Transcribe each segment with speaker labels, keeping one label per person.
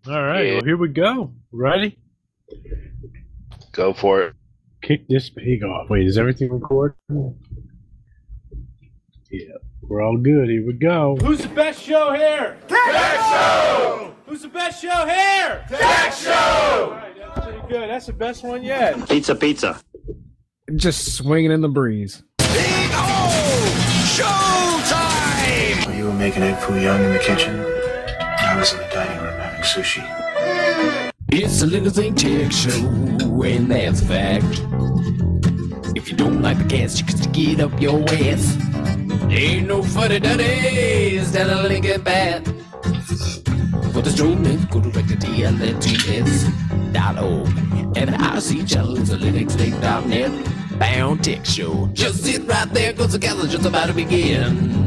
Speaker 1: All right,
Speaker 2: Yeah,
Speaker 1: well, here we go. Ready?
Speaker 2: go for it.
Speaker 1: Kick this pig off. Wait, is everything recording? Yeah, we're all good. Here we go.
Speaker 3: Who's the best show here?
Speaker 4: Tech Show!
Speaker 3: Who's the best show here?
Speaker 4: Tech Show!
Speaker 3: All right, that's pretty good. That's the best one yet.
Speaker 5: Pizza.
Speaker 6: Just swinging in the breeze.
Speaker 4: Big O! Showtime!
Speaker 7: You were making egg foo young in the kitchen. I was in the dining room having sushi.
Speaker 8: It's a Little Thing Tech Show, and that's a fact. If you don't like the cast, you can stick it up your ass. Ain't no funny daddies that a link at bat. For the show, let's go direct to TLNTS.org. And the IC channel is a linuxlink.net bound tech show. Just sit right there, cause the cast is just about to begin.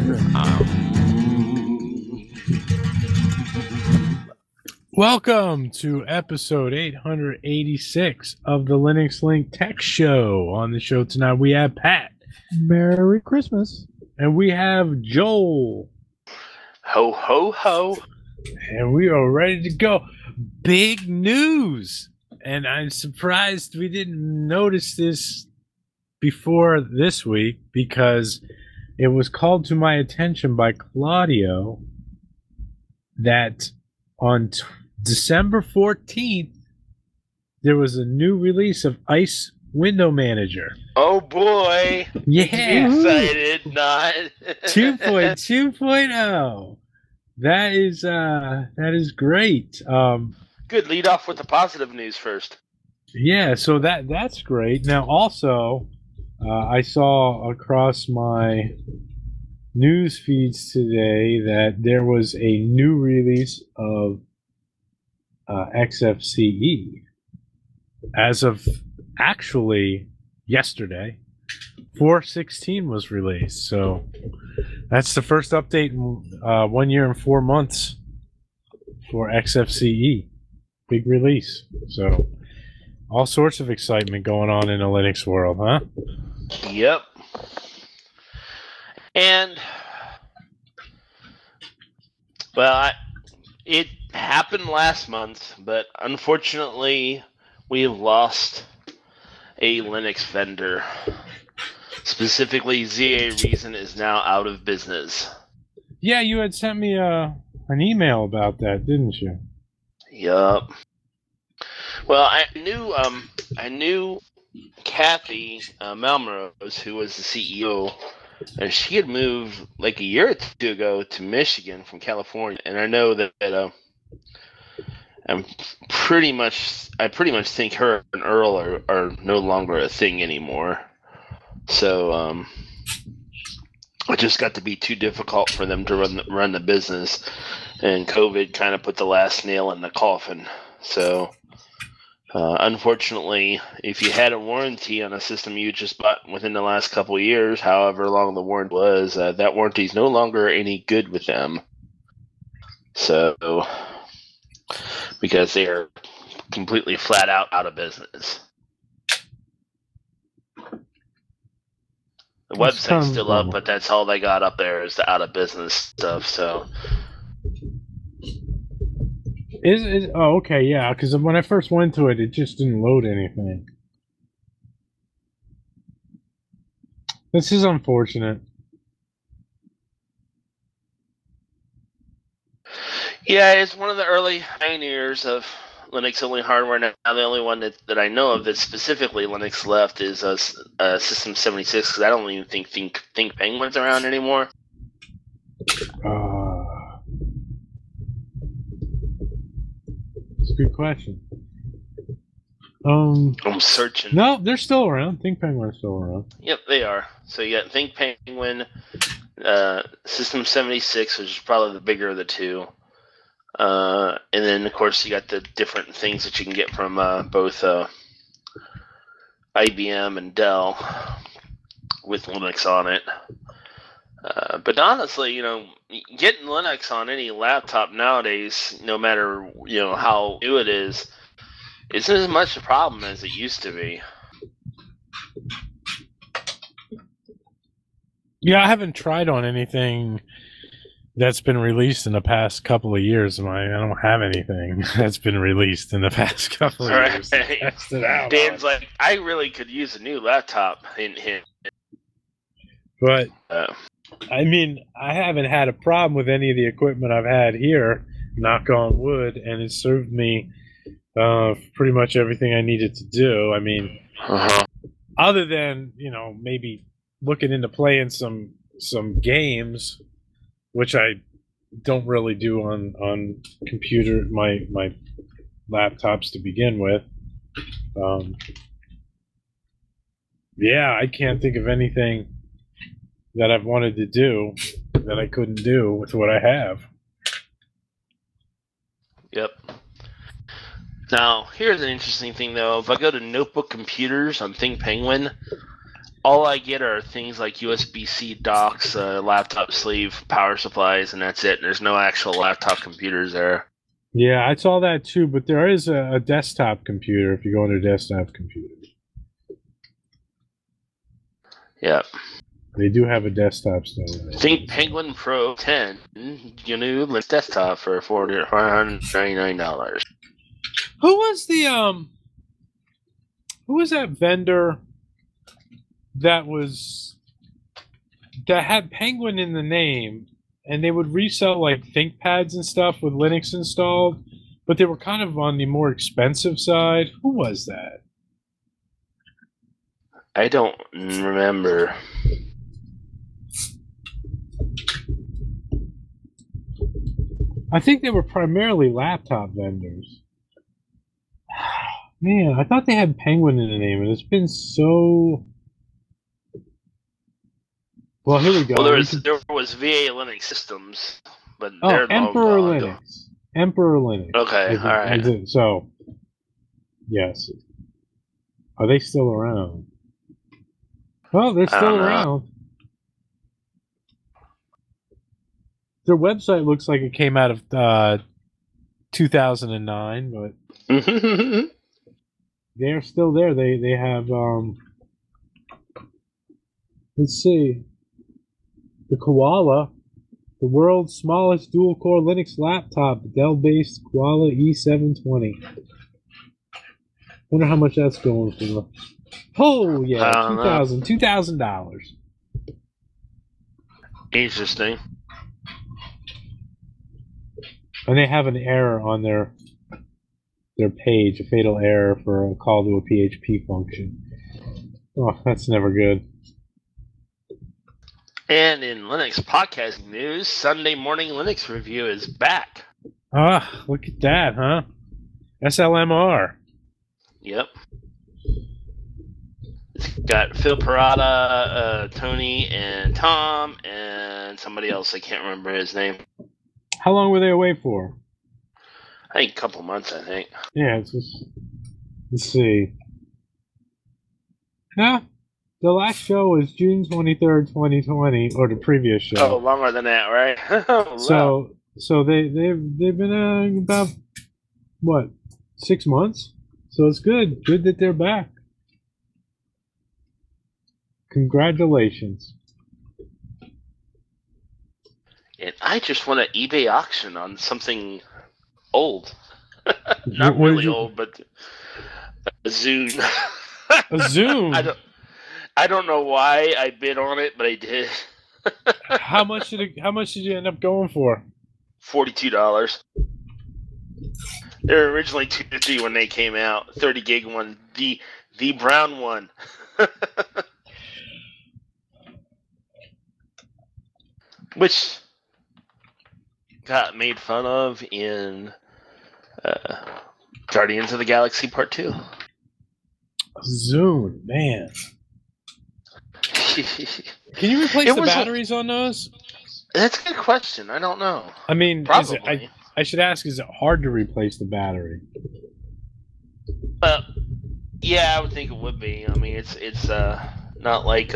Speaker 1: Welcome to episode 886 of the Linux Link Tech Show. On the show tonight, we have Pat.
Speaker 6: Merry Christmas.
Speaker 1: And we have Joel.
Speaker 2: Ho, ho, ho.
Speaker 1: And we are ready to go. Big news. And I'm surprised we didn't notice this before this week because it was called to my attention by Claudio that on December 14th, there was a new release of Ice Window Manager.
Speaker 2: Oh boy.
Speaker 1: Yeah.
Speaker 2: Excited, not.
Speaker 1: 2.2.0. That is great.
Speaker 2: Good, lead off with the positive news first.
Speaker 1: Yeah, so that's great. Now also, I saw across my news feeds today that there was a new release of XFCE as of actually yesterday. 4.16 was released, so that's the first update in 1 year and 4 months for XFCE. Big release. So all sorts of excitement going on in the Linux world, huh?
Speaker 2: Yep. And, well, it happened last month, but unfortunately, we have lost a Linux vendor. Specifically, ZA Reason is now out of business.
Speaker 1: Yeah, you had sent me an email about that, didn't you?
Speaker 2: Yup. Well, I knew Kathy Malmrose, who was the CEO, and she had moved like a year or two ago to Michigan from California, and I know that I pretty much think her and Earl are no longer a thing anymore. So it just got to be too difficult for them to run the business, and COVID kind of put the last nail in the coffin. So unfortunately, if you had a warranty on a system you just bought within the last couple of years, however long the warranty was, that warranty is no longer any good with them. So because they are completely flat out of business. The website's still up, but that's all they got up there is the out of business stuff. So,
Speaker 1: oh, okay, yeah. Because when I first went to it, it just didn't load anything. This is unfortunate.
Speaker 2: yeah, it's one of the early pioneers of Linux-only hardware. Now, the only one that I know of that's specifically Linux left is System 76, because I don't even think Penguin's around anymore.
Speaker 1: It's a good question.
Speaker 2: I'm searching.
Speaker 1: No, they're still around. Think Penguin's still around.
Speaker 2: Yep, they are. So you got Think Penguin, System 76, which is probably the bigger of the two. And then, of course, you got the different things that you can get from both IBM and Dell with Linux on it. But honestly, getting Linux on any laptop nowadays, no matter how new it is, isn't as much a problem as it used to be.
Speaker 1: Yeah, I haven't tried on anything that's been released in the past couple of years. I don't have anything that's been released in the past couple of years. Test it out
Speaker 2: Dan's
Speaker 1: on.
Speaker 2: like, I really could use a new laptop.
Speaker 1: But I mean, I haven't had a problem with any of the equipment I've had here, knock on wood, and it served me pretty much everything I needed to do. I mean, other than, maybe looking into playing some games, which I don't really do on computer, my laptops to begin with. Yeah, I can't think of anything that I've wanted to do that I couldn't do with what I have.
Speaker 2: Yep. Now, here's an interesting thing, though. If I go to Notebook Computers on Think Penguin, all I get are things like USB-C docks, laptop sleeve, power supplies, and that's it. There's no actual laptop computers there.
Speaker 1: Yeah, I saw that too, but there is a desktop computer if you go into desktop computers.
Speaker 2: Yep.
Speaker 1: They do have a desktop store.
Speaker 2: Think Penguin Pro 10, new desktop for $499.
Speaker 1: Who was that vendor that had Penguin in the name, and they would resell like ThinkPads and stuff with Linux installed, but they were kind of on the more expensive side? Who was that?
Speaker 2: I don't remember.
Speaker 1: I think they were primarily laptop vendors. Man, I thought they had Penguin in the name, and it's been so... Well, here we go.
Speaker 2: Well, there was VA Linux Systems, but they're
Speaker 1: Emperor
Speaker 2: long
Speaker 1: Linux.
Speaker 2: gone.
Speaker 1: Emperor Linux.
Speaker 2: Okay, all right.
Speaker 1: So, yes. Are they still around? Well, they're still around. Their website looks like it came out of 2009, but they're still there. They have let's see, the Koala, the world's smallest dual-core Linux laptop, Dell-based Koala E720. Wonder how much that's going for. Oh yeah, $2,000.
Speaker 2: Interesting.
Speaker 1: And they have an error on their page, a fatal error for a call to a PHP function. Oh, that's never good.
Speaker 2: And in Linux podcasting news, Sunday Morning Linux Review is back.
Speaker 1: Ah, look at that, huh? SLMR.
Speaker 2: Yep. It's got Phil Parada, Tony, and Tom, and somebody else. I can't remember his name.
Speaker 1: How long were they away for?
Speaker 2: I think a couple months, I think.
Speaker 1: Yeah, it's just... Let's see. No, the last show was June 23rd, 2020, or the previous show.
Speaker 2: Oh, longer than that, right?
Speaker 1: So they've been about, what, 6 months? So it's good. Good that they're back. Congratulations.
Speaker 2: And I just want an eBay auction on something old. Not really old, but a Zune.
Speaker 1: A Zune?
Speaker 2: I don't know why I bid on it, but I did.
Speaker 1: How much did you end up going for?
Speaker 2: $42. They were originally $250 when they came out. 30 gig one, the brown one. Which got made fun of in Guardians of the Galaxy Part 2.
Speaker 1: Zune, man. Can you replace the batteries on those?
Speaker 2: That's a good question. I don't know.
Speaker 1: I mean,
Speaker 2: probably.
Speaker 1: I should ask, is it hard to replace the battery?
Speaker 2: Yeah, I would think it would be. I mean, it's not like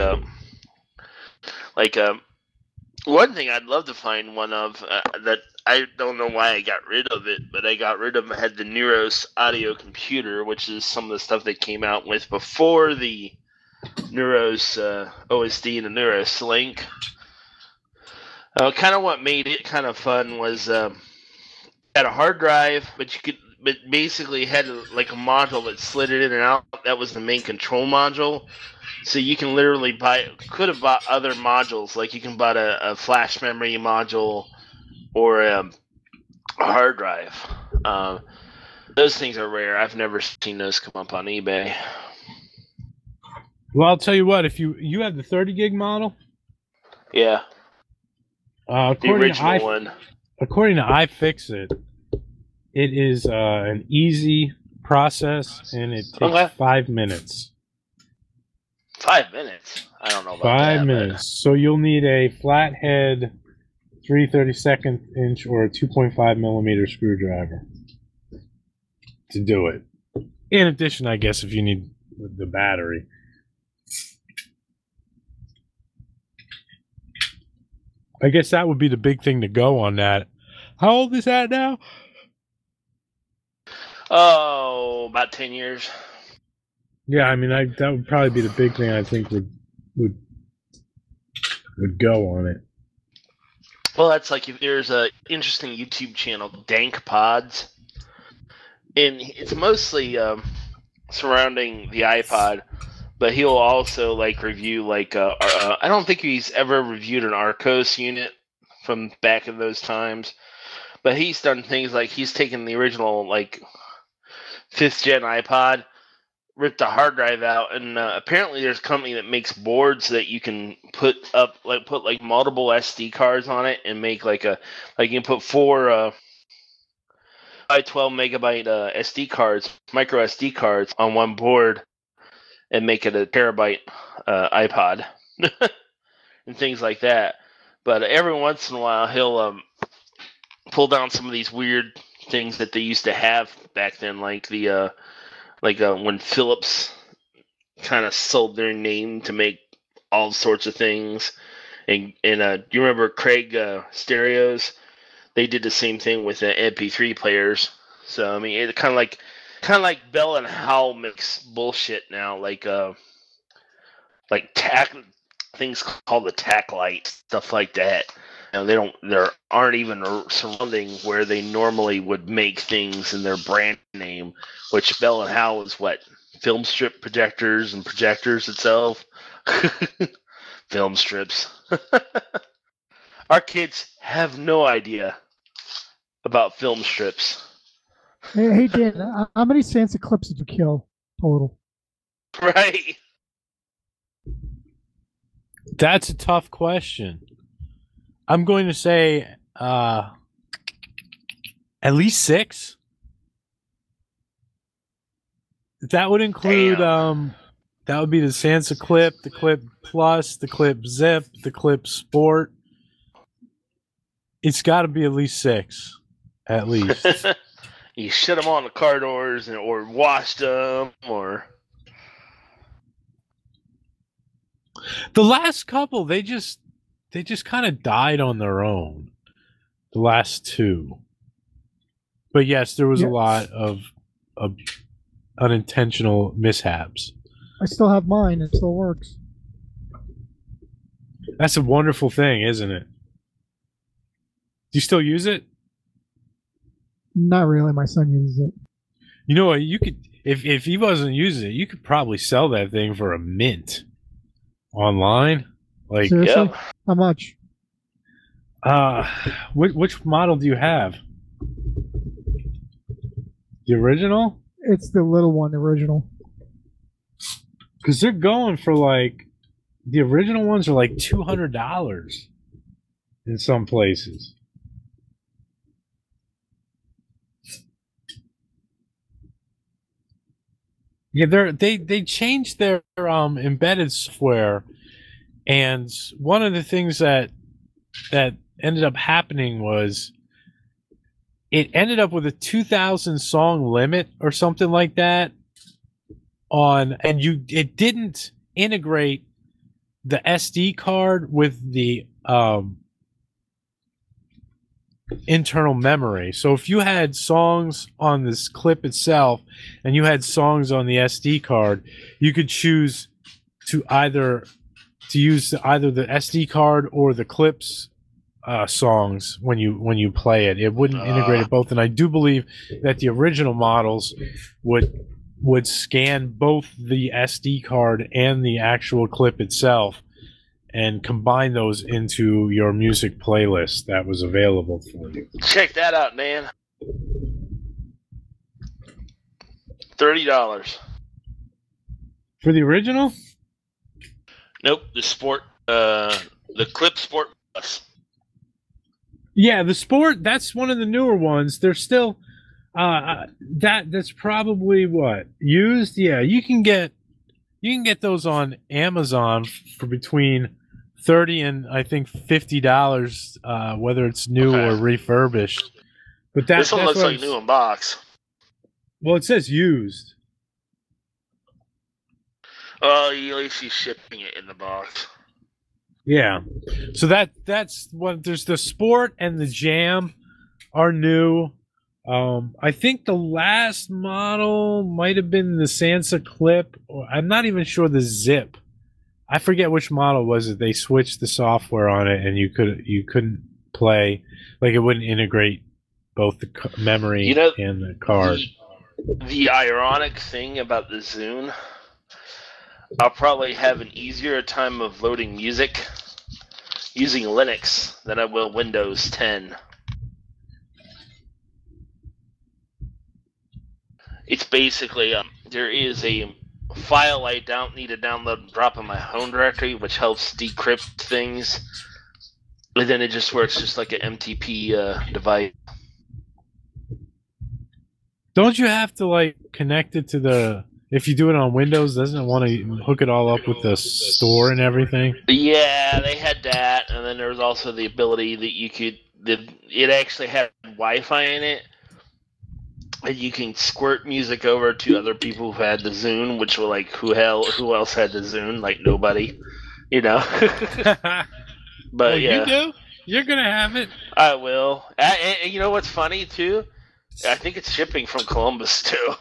Speaker 2: one thing I'd love to find one of that I don't know why I got rid of it, but I got rid of it. Had the Neuros audio computer, which is some of the stuff they came out with before the Neuros OSD and the Neuros Link. Kind of what made it kind of fun was had a hard drive, but basically had like a module that slid it in and out. That was the main control module. So you can literally could have bought other modules, like you can buy a flash memory module or a hard drive. Those things are rare. I've never seen those come up on eBay.
Speaker 1: Well, I'll tell you what. If you have the 30 gig model,
Speaker 2: Yeah, the
Speaker 1: according
Speaker 2: original one.
Speaker 1: According to iFixit, it is an easy process, and it takes 5 minutes.
Speaker 2: 5 minutes? I don't know about
Speaker 1: 5 minutes. So you'll need a flathead 3/32 inch or a 2.5 millimeter screwdriver to do it. In addition, I guess, if you need the battery. I guess that would be the big thing to go on that. How old is that now?
Speaker 2: Oh, about 10 years.
Speaker 1: Yeah, I mean, that would probably be the big thing I think would go on it.
Speaker 2: Well, that's like if there's a interesting YouTube channel, Dank Pods, and it's mostly surrounding the iPod, but he'll also like review like I don't think he's ever reviewed an Arcos unit from back in those times, but he's done things like he's taken the original like 5th gen iPod, ripped the hard drive out, and apparently there's a company that makes boards that you can put multiple SD cards on it and make you can put 4 by 12 megabyte SD cards, micro SD cards on one board and make it a terabyte iPod and things like that. But every once in a while he'll pull down some of these weird things that they used to have back then, like the when Philips kind of sold their name to make all sorts of things, and do you remember Craig Stereos? They did the same thing with the MP3 players. So I mean, it kind of like Bell and Howell makes bullshit now, like tack things called the tack light, stuff like that. You know, there aren't even surrounding where they normally would make things in their brand name, which Bell and Howell is what? Film strip projectors and projectors itself. Film strips. Our kids have no idea about film strips.
Speaker 6: Hey Dan, how many Sansa clips did you kill total?
Speaker 2: Right.
Speaker 1: That's a tough question. I'm going to say at least 6. That would include that would be the Sansa clip, the clip plus, the clip zip, the clip sport. It's got to be at least 6, at least.
Speaker 2: You shut them on the car doors or washed them or.
Speaker 1: The last couple, they just kind of died on their own. The last 2. But yes, there was a lot of unintentional mishaps.
Speaker 6: I still have mine. It still works.
Speaker 1: That's a wonderful thing, isn't it? Do you still use it?
Speaker 6: Not really. My son uses it.
Speaker 1: You know what? You could, if he wasn't using it, you could probably sell that thing for a mint online. Like,
Speaker 6: seriously?
Speaker 2: Yep.
Speaker 6: How much?
Speaker 1: Which model do you have? The original?
Speaker 6: It's the little one, the original.
Speaker 1: Because they're going for like, the original ones are like $200 in some places. Yeah, they changed their embedded software, and one of the things that ended up happening was it ended up with a 2,000 song limit or something like that it didn't integrate the SD card with the internal memory. So if you had songs on this clip itself and you had songs on the SD card, you could choose to use either the SD card or the clips songs when you play it. It wouldn't integrate it both, and I do believe that the original models would scan both the SD card and the actual clip itself and combine those into your music playlist that was available for you.
Speaker 2: Check that out, man. $30
Speaker 1: for the original.
Speaker 2: Nope, the Clip Sport Plus.
Speaker 1: Yeah, the Sport. That's one of the newer ones. They're still that's probably what used. Yeah, you can get those on Amazon for between $30 and I think $50, whether it's new or refurbished. But
Speaker 2: this one looks like new in box.
Speaker 1: Well, it says used.
Speaker 2: Oh, at least he's shipping it in the box.
Speaker 1: Yeah. So that's what there's the Sport and the Jam are new. I think the last model might have been the Sansa Clip, or I'm not even sure the Zip. I forget which model was it. They switched the software on it, and you couldn't play, like it wouldn't integrate both the memory and the card.
Speaker 2: The ironic thing about the Zune, I'll probably have an easier time of loading music using Linux than I will Windows 10. It's basically, there is a file I don't need to download and drop in my home directory, which helps decrypt things, and then it just works just like an MTP device.
Speaker 1: Don't you have to connect it to the? If you do it on Windows, doesn't it want to hook it all up with the store and everything?
Speaker 2: Yeah, they had that, and then there was also the ability that you could. It actually had Wi-Fi in it, and you can squirt music over to other people who had the Zune, which were like, who else had the Zune? Like nobody, But
Speaker 1: well,
Speaker 2: yeah,
Speaker 1: you do. You're gonna have it.
Speaker 2: I will. And you know what's funny too? I think it's shipping from Columbus too.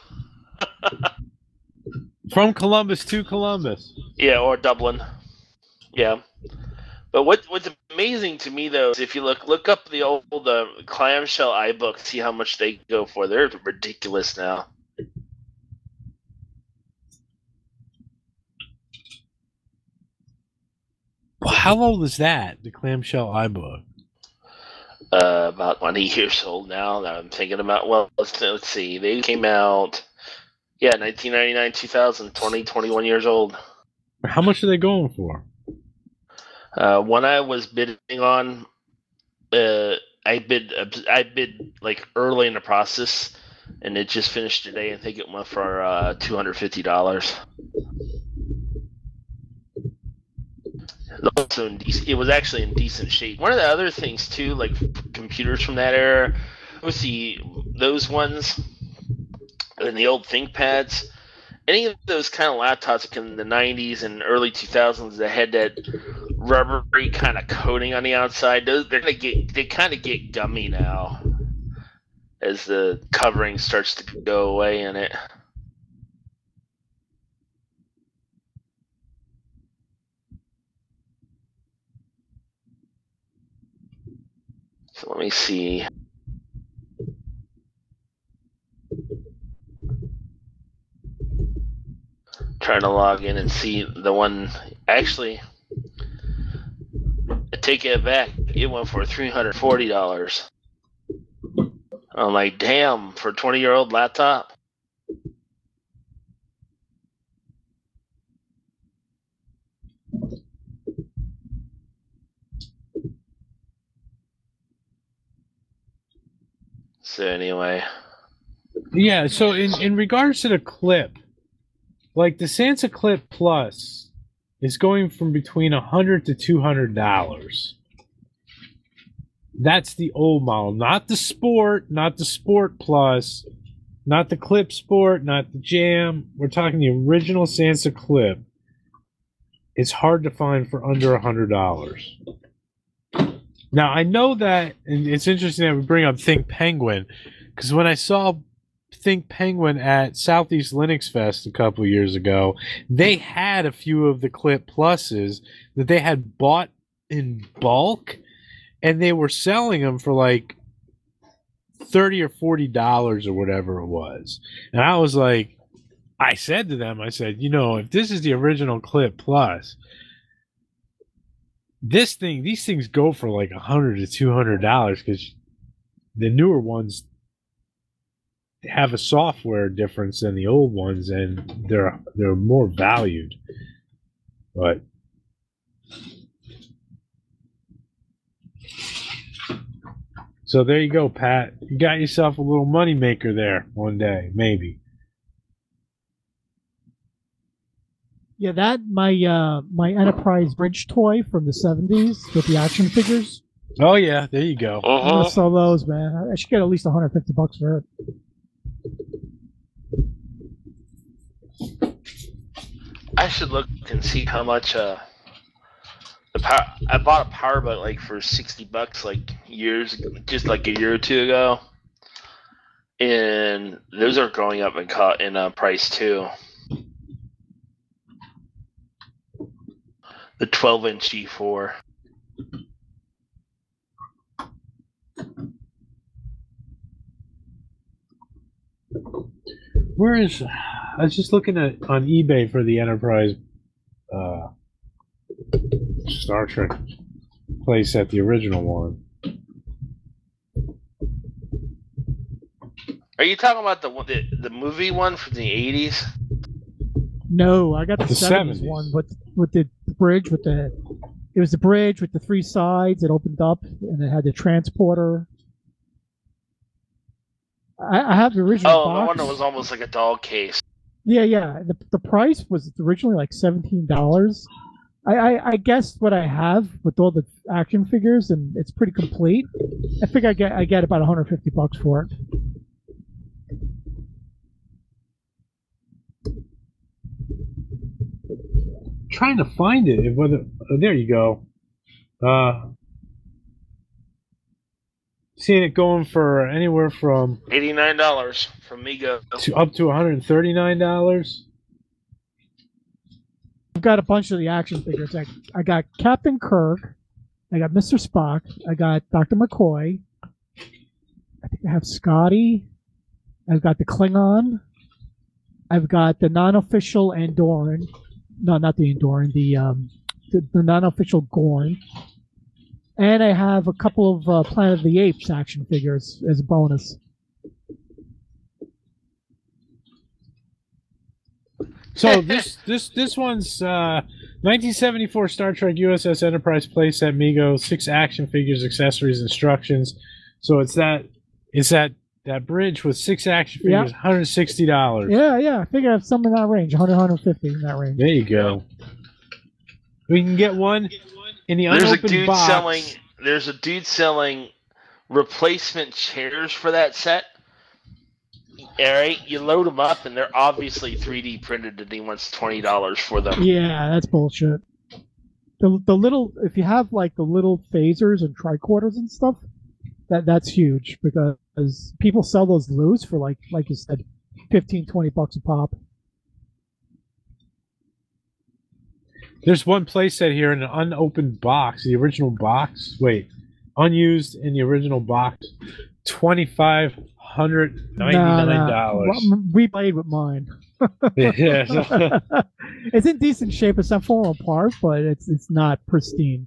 Speaker 1: From Columbus to Columbus.
Speaker 2: Yeah, or Dublin. Yeah. But what's amazing to me though is if you look up the old clamshell iBook, see how much they go for. They're ridiculous now.
Speaker 1: Well, how old is that? The clamshell iBook.
Speaker 2: About 20 years old now. That I'm thinking about. Well, let's see. They came out. Yeah, 1999, 2000, 20, 21 years old.
Speaker 1: How much are they going for?
Speaker 2: One I was bidding on, I bid like early in the process, and it just finished today. I think it went for $250. Also, it was actually in decent shape. One of the other things too, like computers from that era, was those ones and the old ThinkPads. Any of those kind of laptops in the 90s and early 2000s that had that rubbery kind of coating on the outside, they kind of get gummy now as the covering starts to go away in it. So let me see. Trying to log in and see the one. Actually, I take it back. It went for $340. I'm like, damn, for a 20-year-old laptop. So anyway.
Speaker 1: Yeah, so in regards to the clip, like the Sansa Clip Plus is going from between $100 to $200. That's the old model, not the Sport, not the Sport Plus, not the Clip Sport, not the Jam. We're talking the original Sansa Clip. It's hard to find for under $100. Now, I know that, and it's interesting that we bring up Think Penguin, because when I saw Think Penguin at Southeast Linux Fest a couple of years ago, they had a few of the Clip Pluses that they had bought in bulk, and they were selling them for like $30 or $40 or whatever it was. And I was like, I said to them, I said, if this is the original Clip Plus, these things go for like $100 to $200 because the newer ones have a software difference than the old ones, and they're more valued. But so there you go, Pat. You got yourself a little money maker there one day, maybe.
Speaker 6: Yeah, that my Enterprise Bridge toy from the 70s with the action figures.
Speaker 1: Oh yeah, there you go.
Speaker 6: I'm gonna sell those, man. I should get at least $150 for it.
Speaker 2: I should look and see how much I bought a powerboat like for $60 like just like a year or two ago, and those are going up in price too. The 12-inch G4.
Speaker 1: Where is? I was just looking on eBay for the Enterprise Star Trek playset, the original one.
Speaker 2: Are you talking about the movie one from the 80s?
Speaker 6: No, I got the 70s
Speaker 1: 70s
Speaker 6: one with the bridge it was the bridge with the three sides. It opened up and it had the transporter. I have the original box.
Speaker 2: The one that was almost like a doll case.
Speaker 6: Yeah. The price was originally like $17. I guessed what I have with all the action figures, and it's pretty complete. I think I get about $150 for it.
Speaker 1: Trying to find it. There you go. Seeing it going for anywhere from
Speaker 2: $89 from Mego
Speaker 1: to up to $139.
Speaker 6: I've got a bunch of the action figures. I got Captain Kirk. I got Mr. Spock. I got Dr. McCoy. I think I have Scotty. I've got the Klingon. I've got the non-official Andorian. No, not the Andorian. The non-official Gorn. And I have a couple of Planet of the Apes action figures as a bonus.
Speaker 1: So this one's 1974 Star Trek USS Enterprise playset Mego, 6 action figures, accessories, instructions. So it's that bridge with 6 action figures, yep. $160.
Speaker 6: Yeah. I think I have some in that range, 100, 150 in that range.
Speaker 1: There you go. We can get one in the unopened box.
Speaker 2: There's a dude selling replacement chairs for that set. All right, you load them up, and they're obviously 3D printed, and he wants $20 for them.
Speaker 6: Yeah, that's bullshit. The little, if you have like the little phasers and tricorders and stuff, that's huge because people sell those loose for like you said, $15-$20 a pop.
Speaker 1: There's one playset here in an unopened box, the original box. Wait, unused in the original box, $2,599.
Speaker 6: No. We played with mine.
Speaker 1: Yeah.
Speaker 6: It's in decent shape. It's not falling apart, but it's not pristine.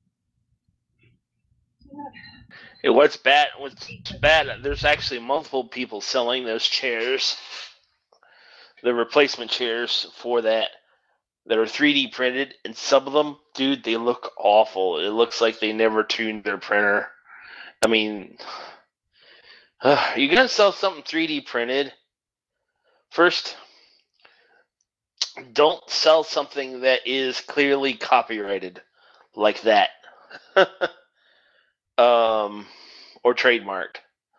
Speaker 2: What's bad? There's actually multiple people selling those chairs, the replacement chairs for that are 3D printed, and some of them, dude, they look awful. It looks like they never tuned their printer. I mean, you're gonna sell something 3D printed. First, don't sell something that is clearly copyrighted like that. Or trademarked.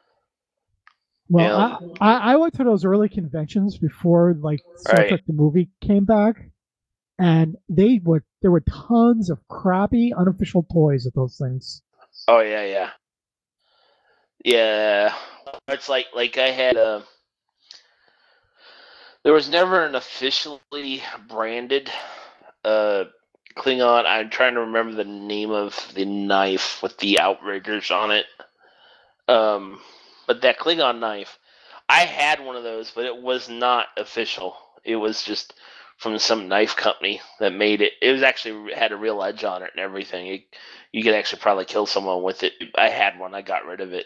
Speaker 6: Well, I went to those early conventions before like Star Trek the movie came back, and there were tons of crappy unofficial toys of those things.
Speaker 2: Oh yeah. It's like I had there was never an officially branded Klingon. I'm trying to remember the name of the knife with the outriggers on it. But that Klingon knife, I had one of those, but it was not official. It was just from some knife company that made it. It was actually had a real edge on it and everything. You could actually probably kill someone with it. I had one. I got rid of it.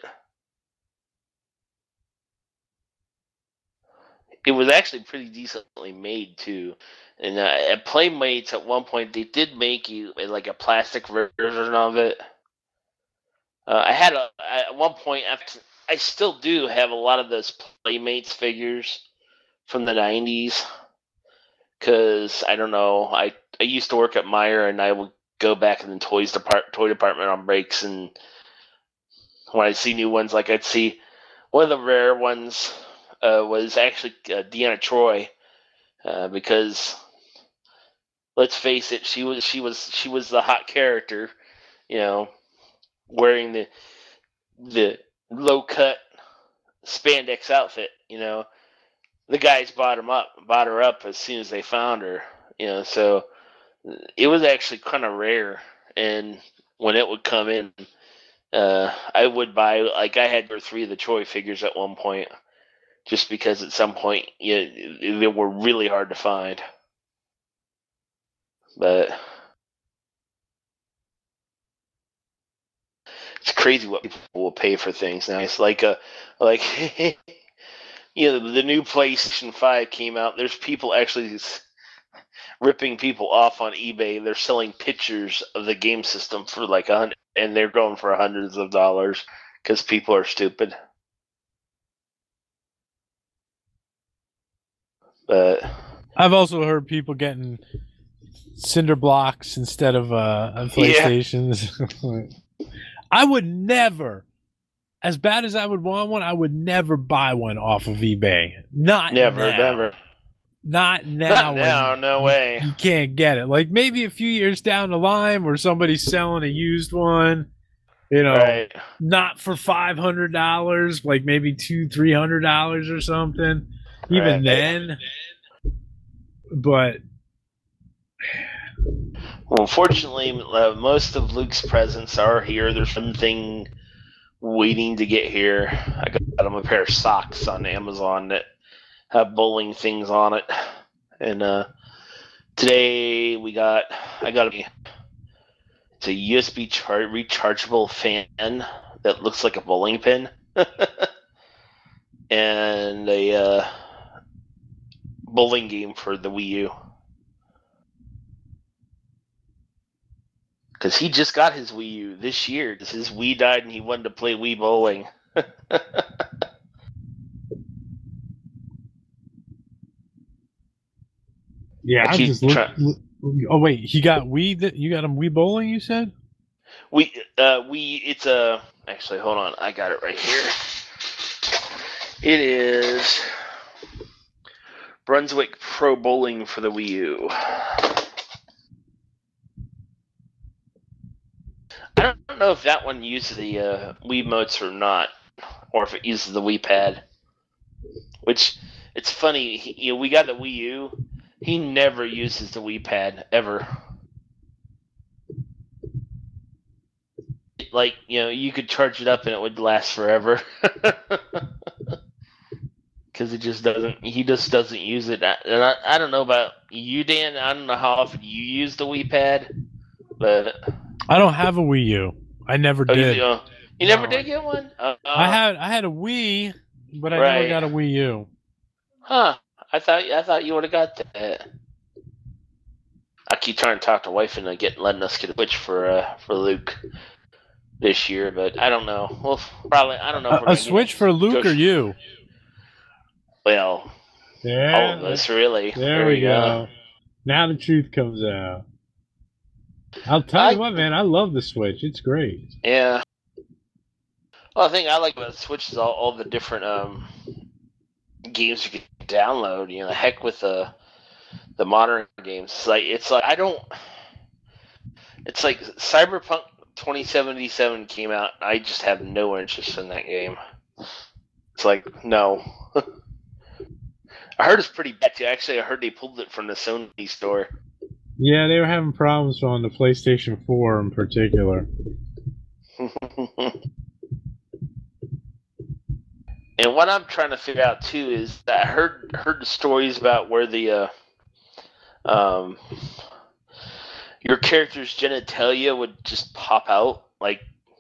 Speaker 2: It was actually pretty decently made too. And at Playmates at one point they did make you like a plastic version of it. I had at one point I still do have a lot of those Playmates figures from the 90s because I don't know, I used to work at Meijer and I would go back in the toy department on breaks, and when I see new ones, like I'd see one of the rare ones was actually Deanna Troi, because let's face it, she was the hot character, wearing the low cut spandex outfit. The guys bought her up as soon as they found her. So it was actually kind of rare, and when it would come in, I would buy, like, I had 2 or 3 of the Troi figures at one point, just because at some point they were really hard to find. But it's crazy what people will pay for things now. It's like the new PlayStation 5 came out. There's people actually ripping people off on eBay. They're selling pictures of the game system for like $100, and they're going for hundreds of dollars because people are stupid. But
Speaker 1: I've also heard people getting cinder blocks instead of PlayStations. I would never, as bad as I would want one, I would never buy one off of eBay.
Speaker 2: Never.
Speaker 1: Not now.
Speaker 2: No way.
Speaker 1: You can't get it. Like maybe a few years down the line where somebody's selling a used one,
Speaker 2: right.
Speaker 1: Not for $500, like maybe $200-$300 or something. Even then. But
Speaker 2: well, unfortunately, most of Luke's presents are here. There's something waiting to get here. I got him a pair of socks on Amazon that have bowling things on it. And today it's a USB rechargeable fan that looks like a bowling pin. And a bowling game for the Wii U. Because he just got his Wii U this year. Because his Wii died and he wanted to play Wii bowling.
Speaker 1: yeah, I just oh wait, he got Wii. You got him Wii bowling. You said
Speaker 2: It's a. Actually, hold on. I got it right here. It is Brunswick Pro Bowling for the Wii U. I don't know if that one uses the Wii Motes or not, or if it uses the Wii Pad. Which, it's funny, we got the Wii U. He never uses the Wii Pad, ever. Like, you could charge it up and it would last forever. Because he just doesn't use it. And I don't know about you, Dan. I don't know how often you use the Wii Pad, but
Speaker 1: I don't have a Wii U. I never did.
Speaker 2: You never did get one?
Speaker 1: I had a Wii, but I never got a Wii U.
Speaker 2: Huh? I thought you would have got that. I keep trying to talk to wife and letting us get a Switch for Luke this year, but I don't know. Well, probably I don't know. If
Speaker 1: a Switch for Luke or you?
Speaker 2: Well,
Speaker 1: yeah,
Speaker 2: all of us really.
Speaker 1: There we go. Now the truth comes out. I'll tell you what, man. I love the Switch. It's great.
Speaker 2: Yeah. Well, the thing I like about the Switch is all the different games you can download. Heck with the modern games. It's like Cyberpunk 2077 came out. And I just have no interest in that game. It's like, no. I heard it's pretty bad too. Actually, I heard they pulled it from the Sony store.
Speaker 1: Yeah, they were having problems on the PlayStation 4 in particular.
Speaker 2: And what I'm trying to figure out too is that I heard the stories about where the your character's genitalia would just pop out, like,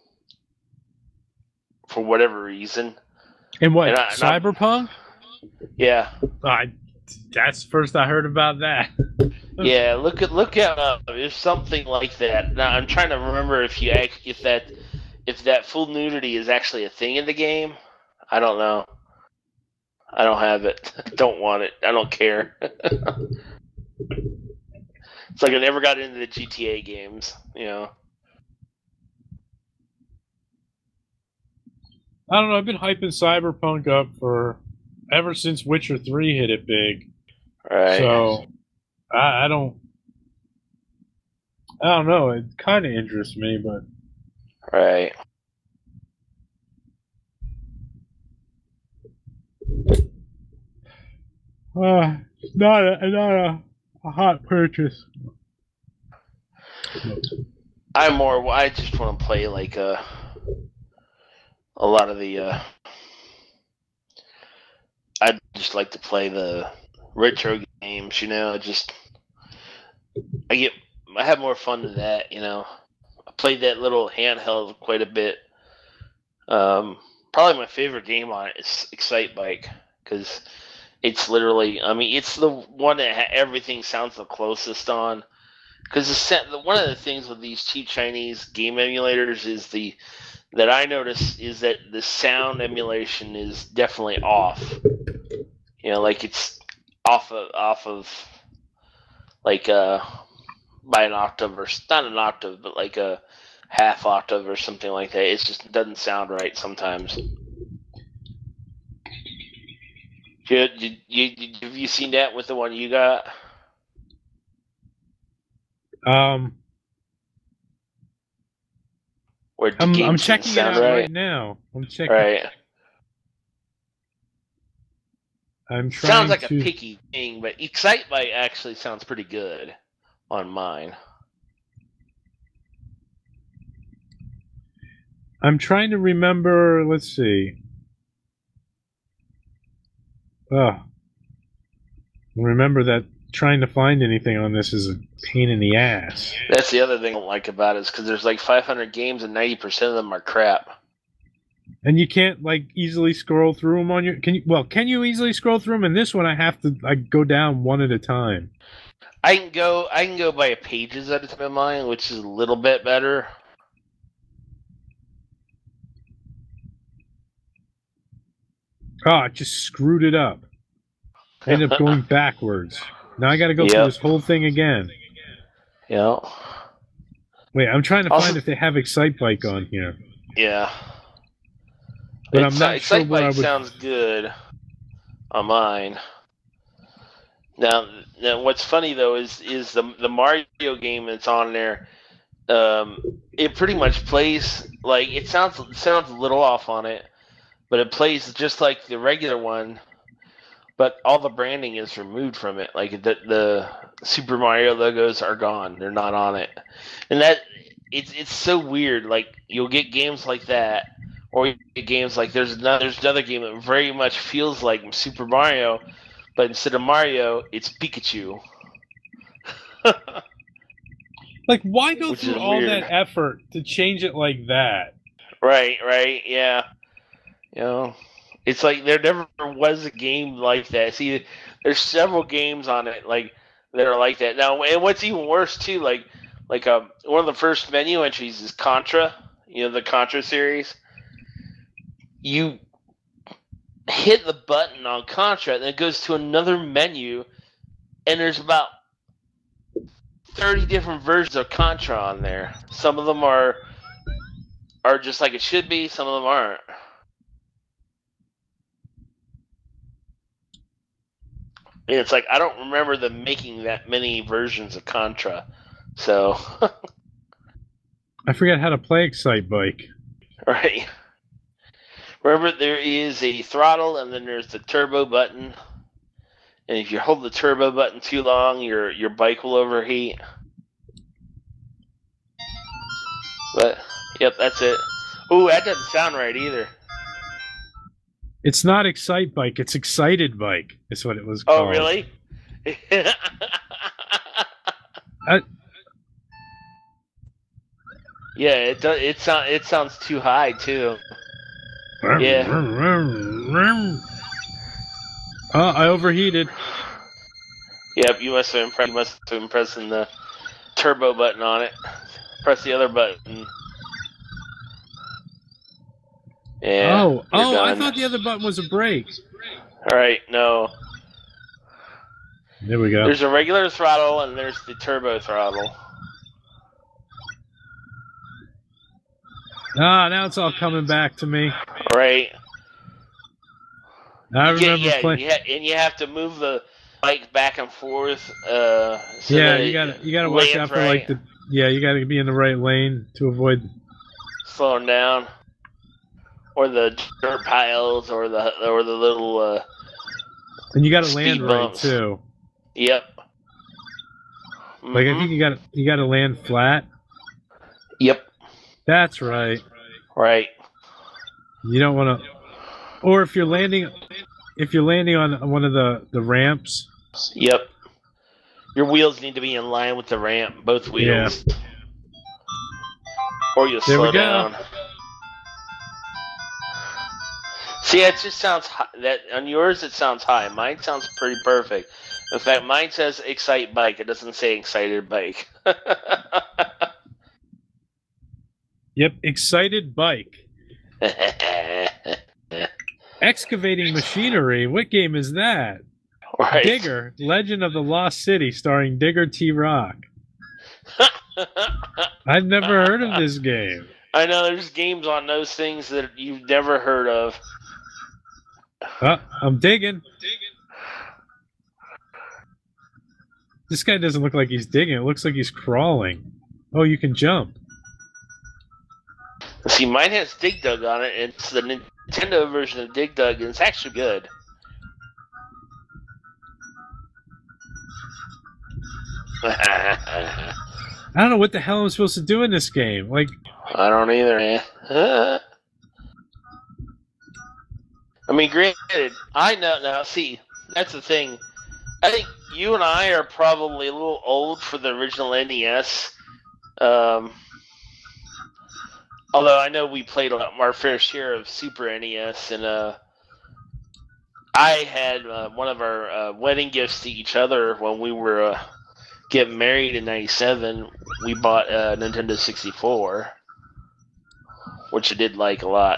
Speaker 2: for whatever reason.
Speaker 1: And what,
Speaker 2: And
Speaker 1: Cyberpunk?
Speaker 2: Yeah.
Speaker 1: That's the first I heard about that.
Speaker 2: Yeah, look at there's something like that. Now I'm trying to remember if that full nudity is actually a thing in the game. I don't know. I don't have it. Don't want it. I don't care. It's like I never got into the GTA games, you know.
Speaker 1: I don't know. I've been hyping Cyberpunk up ever since Witcher 3 hit it big.
Speaker 2: Right.
Speaker 1: So I don't know. It kind of interests me, but
Speaker 2: Right.
Speaker 1: it's not a hot purchase.
Speaker 2: I just want to play like a lot of the. I'd just like to play the retro games, you know. I have more fun than that, you know. I played that little handheld quite a bit. Probably my favorite game on it is Excite Bike, because it's literally, I mean, it's the one that everything sounds the closest on. Because one of the things with these cheap Chinese game emulators is that I notice is that the sound emulation is definitely off. You know, like it's off of like by an octave, or not an octave, but like a half octave or something like that. It just doesn't sound right sometimes. Have you seen that with the one you got?
Speaker 1: I'm checking it out right now. I'm checking.
Speaker 2: Right.
Speaker 1: I'm trying.
Speaker 2: Sounds like a picky thing, but Excite Bike actually sounds pretty good on mine.
Speaker 1: I'm trying to remember. Let's see. Remember that trying to find anything on this is a pain in the ass.
Speaker 2: That's the other thing I don't like about it, is because there's like 500 games and 90% of them are crap.
Speaker 1: And you can't like easily scroll through them on your. Can you easily scroll through them? In this one, I go down one at a time.
Speaker 2: I can go by pages at a time in mine, which is a little bit better.
Speaker 1: It just screwed it up. I ended up going backwards. Now I got to go through this whole thing again.
Speaker 2: Yeah.
Speaker 1: Wait, I'm trying to find if they have Excite Bike on here.
Speaker 2: Yeah.
Speaker 1: But I'm not sure what I would.
Speaker 2: Sounds good on mine. Now, what's funny though is the Mario game that's on there. It pretty much plays like it sounds a little off on it, but it plays just like the regular one. But all the branding is removed from it. Like the Super Mario logos are gone; they're not on it, and that it's so weird. Like you'll get games like that. Or you get games like there's another game that very much feels like Super Mario, but instead of Mario, it's Pikachu.
Speaker 1: Like, why go through all that effort to change it like that?
Speaker 2: Right, yeah. You know, it's like there never was a game like that. See, there's several games on it like that are like that now. And what's even worse too, like one of the first menu entries is Contra. You know, the Contra series. You hit the button on Contra, and it goes to another menu, and there's about 30 different versions of Contra on there. Some of them are just like it should be, some of them aren't. And it's like, I don't remember them making that many versions of Contra. So.
Speaker 1: I forgot how to play Excite Bike.
Speaker 2: Right. Remember, there is a throttle, and then there's the turbo button. and if you hold the turbo button too long, your bike will overheat. But yep, that's it. Ooh, that doesn't sound right either.
Speaker 1: It's not Excite Bike. It's Excited Bike. Is what it was called.
Speaker 2: Oh, really? Yeah, it does. It sounds too high too. Yeah.
Speaker 1: Oh, I overheated.
Speaker 2: Yep, you must have been pressing the turbo button on it. Press the other button. Yeah.
Speaker 1: Oh, I
Speaker 2: done.
Speaker 1: thought the other button was a brake.
Speaker 2: All right, no.
Speaker 1: There we go.
Speaker 2: There's a regular throttle and there's the turbo throttle.
Speaker 1: Ah, now it's all coming back to me.
Speaker 2: Right.
Speaker 1: I remember playing.
Speaker 2: And you have to move the bike back and forth. So
Speaker 1: yeah,
Speaker 2: that
Speaker 1: you gotta watch out for
Speaker 2: right.
Speaker 1: you gotta be in the right lane to avoid
Speaker 2: slowing down, or the dirt piles, or the little.
Speaker 1: And you gotta land
Speaker 2: speed
Speaker 1: right
Speaker 2: bumps.
Speaker 1: too.
Speaker 2: Yep.
Speaker 1: Like I think you gotta land flat.
Speaker 2: Yep.
Speaker 1: That's right.
Speaker 2: Right.
Speaker 1: You don't want to, or if you're landing on one of the ramps.
Speaker 2: Yep. Your wheels need to be in line with the ramp, both wheels.
Speaker 1: Yeah.
Speaker 2: Or you'll
Speaker 1: There we
Speaker 2: slow
Speaker 1: go.
Speaker 2: down. See, it just sounds high. That on yours it sounds high. Mine sounds pretty perfect. In fact, mine says Excite Bike. It doesn't say Excited Bike.
Speaker 1: Yep, Excited Bike. Excavating Machinery. What game is that?
Speaker 2: Right.
Speaker 1: Digger, Legend of the Lost City, starring Digger T. Rock. I've never heard of this game.
Speaker 2: I know there's games on those things that you've never heard of.
Speaker 1: I'm digging. This guy doesn't look like he's digging. It looks like he's crawling. Oh, you can jump.
Speaker 2: See, mine has Dig Dug on it. It's the Nintendo version of Dig Dug, and it's actually good.
Speaker 1: I don't know what the hell I'm supposed to do in this game. Like,
Speaker 2: I don't either, man. I mean, granted, I know now. See, that's the thing. I think you and I are probably a little old for the original NES. Although I know we played our fair share of Super NES, and I had one of our wedding gifts to each other when we were getting married in '97. We bought a Nintendo 64, which I did like a lot.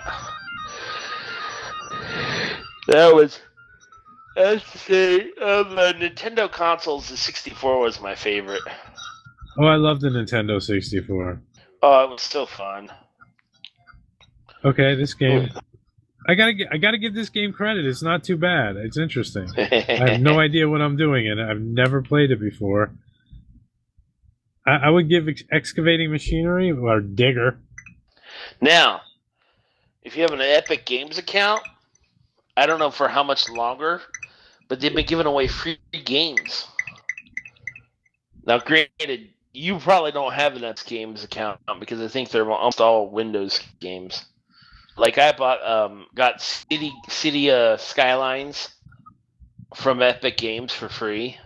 Speaker 2: That's to say, of the Nintendo consoles, the 64 was my favorite.
Speaker 1: oh, I love the Nintendo 64.
Speaker 2: Oh, it was so fun.
Speaker 1: Okay, this game. I gotta give this game credit. It's not too bad. It's interesting. I have no idea what I'm doing, and I've never played it before. I would give Excavating Machinery or Digger.
Speaker 2: Now, if you have an Epic Games account, I don't know for how much longer, but they've been giving away free games. Now, granted, you probably don't have an Epic Games account because I think they're almost all Windows games. Like I got City Skylines from Epic Games for free.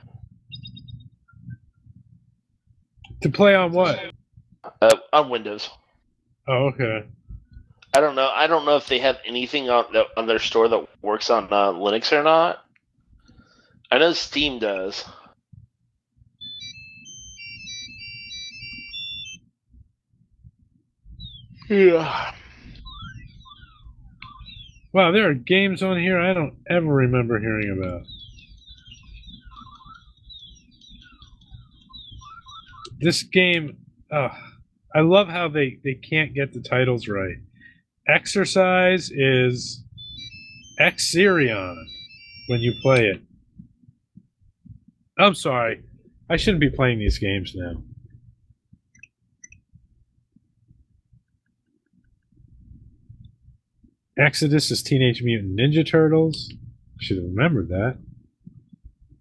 Speaker 1: To play on what?
Speaker 2: On Windows.
Speaker 1: Oh, okay.
Speaker 2: I don't know. I don't know if they have anything on their store that works on Linux or not. I know Steam does. Yeah.
Speaker 1: Wow, there are games on here I don't ever remember hearing about. This game, I love how they can't get the titles right. Exercise is Exerion when you play it. I'm sorry. I shouldn't be playing these games now. Exodus is Teenage Mutant Ninja Turtles. Should have remembered that.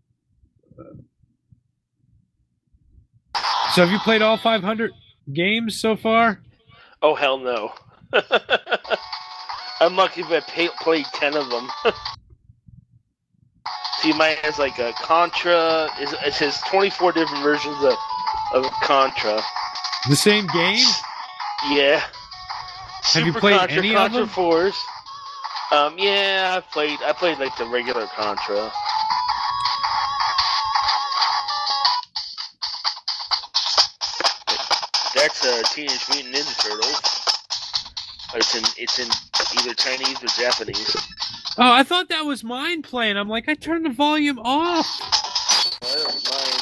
Speaker 1: So have you played all 500 games so far?
Speaker 2: Oh, hell no. I'm lucky if I played 10 of them. See, mine has like a Contra. It says 24 different versions of Contra.
Speaker 1: The same game?
Speaker 2: Yeah.
Speaker 1: Have you played
Speaker 2: Contra,
Speaker 1: any
Speaker 2: Contra
Speaker 1: of them?
Speaker 2: 4s. Yeah, I played like the regular Contra. That's Teenage Mutant Ninja Turtles. It's in either Chinese or Japanese.
Speaker 1: Oh, I thought that was mine playing. I'm like, I turned the volume off.
Speaker 2: Well, that was mine.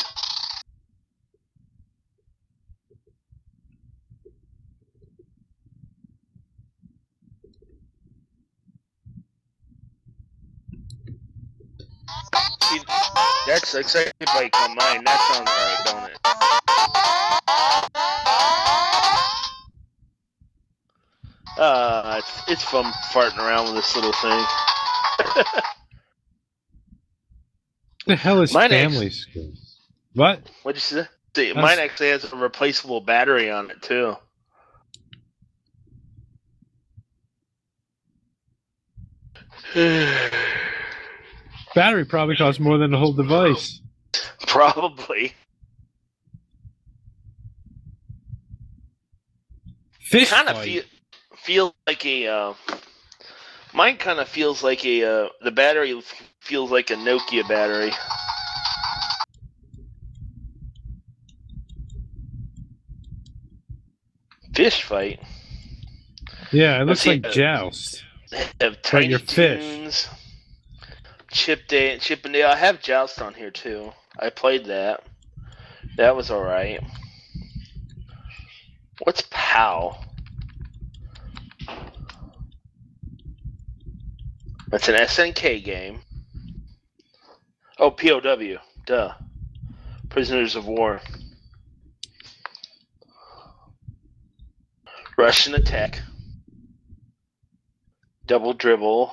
Speaker 2: See, that's excited bike on mine. That sounds right, don't it? It's fun farting around with this little thing.
Speaker 1: The hell is
Speaker 2: Mine
Speaker 1: family school? What?
Speaker 2: What'd you say? See, mine actually has a replaceable battery on it too.
Speaker 1: Battery probably costs more than the whole device.
Speaker 2: Probably.
Speaker 1: Fish
Speaker 2: Kind of
Speaker 1: fight.
Speaker 2: feel like a. Mine kind of feels like a. The battery feels like a Nokia battery. Fish fight.
Speaker 1: Yeah, it looks
Speaker 2: see,
Speaker 1: like Joust.
Speaker 2: Have Tiny
Speaker 1: your fish.
Speaker 2: Toons, Chip and Dale. I have Joust on here too. I played that. That was alright. What's POW? That's an SNK game. Oh, POW. Duh. Prisoners of War. Russian Attack. Double Dribble.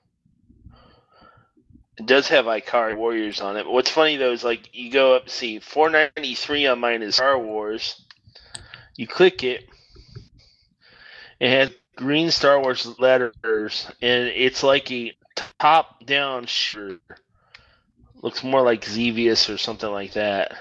Speaker 2: It does have Ikari Warriors on it. But what's funny though is like you go up, see, 493 on mine is Star Wars. You click it. It has green Star Wars letters, and it's like a top-down shooter. Looks more like Xevious or something like that.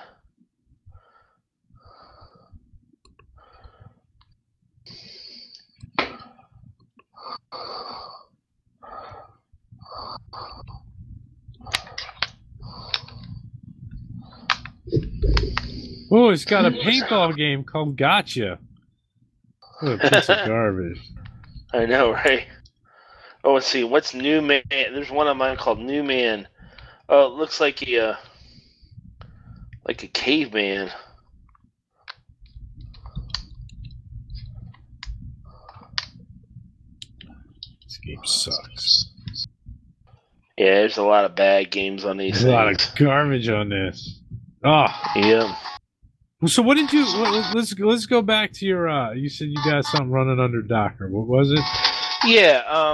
Speaker 1: Oh, it's got a paintball game called Gotcha. What a piece of garbage.
Speaker 2: I know, right? Oh, let's see. What's New Man? There's one of mine called New Man. Oh, it looks like a caveman.
Speaker 1: This game sucks.
Speaker 2: Yeah, there's a lot of bad games on these
Speaker 1: There's a lot
Speaker 2: things.
Speaker 1: of garbage on this. Oh.
Speaker 2: Yeah.
Speaker 1: So what did you? Let's go back to your. You said you got something running under Docker. What was it?
Speaker 2: Yeah.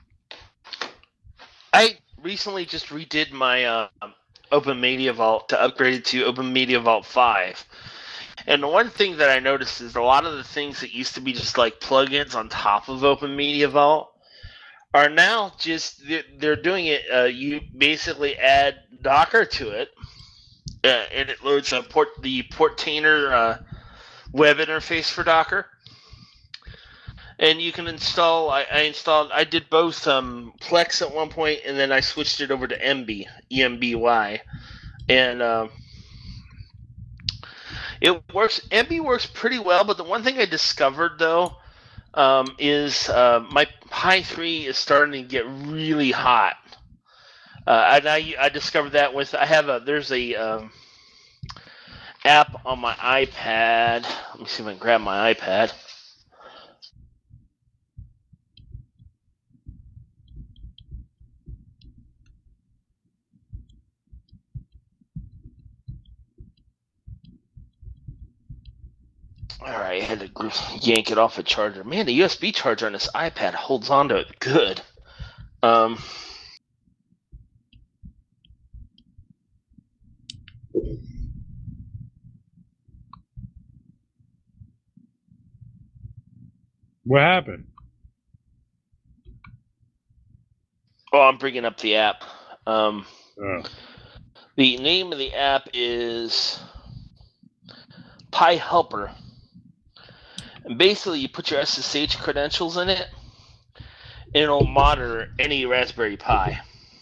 Speaker 2: I recently just redid my Open Media Vault to upgrade it to Open Media Vault 5. And the one thing that I noticed is a lot of the things that used to be just like plugins on top of Open Media Vault are now just they're doing it. You basically add Docker to it. And it loads the Portainer web interface for Docker. And you can install. I did both Plex at one point, and then I switched it over to EMBY, and it works. MB works pretty well, but the one thing I discovered though is my Pi 3 is starting to get really hot. And I discovered that with there's a app on my iPad. Let me see if I can grab my iPad. All right, I had to yank it off a charger. Man, the USB charger on this iPad holds on to it good.
Speaker 1: What happened?
Speaker 2: Oh, I'm bringing up the app.
Speaker 1: Oh.
Speaker 2: The name of the app is Pi Helper. And basically, you put your SSH credentials in it, and it'll monitor any Raspberry Pi.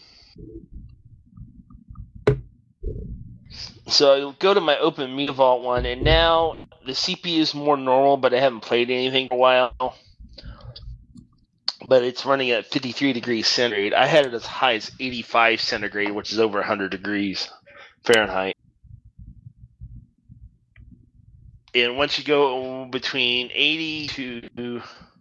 Speaker 2: So you'll go to my Open MegaVault one, and now the CPU is more normal, but I haven't played anything for a while. But it's running at 53 degrees centigrade. I had it as high as 85 centigrade, which is over 100 degrees Fahrenheit. And once you go between 80 to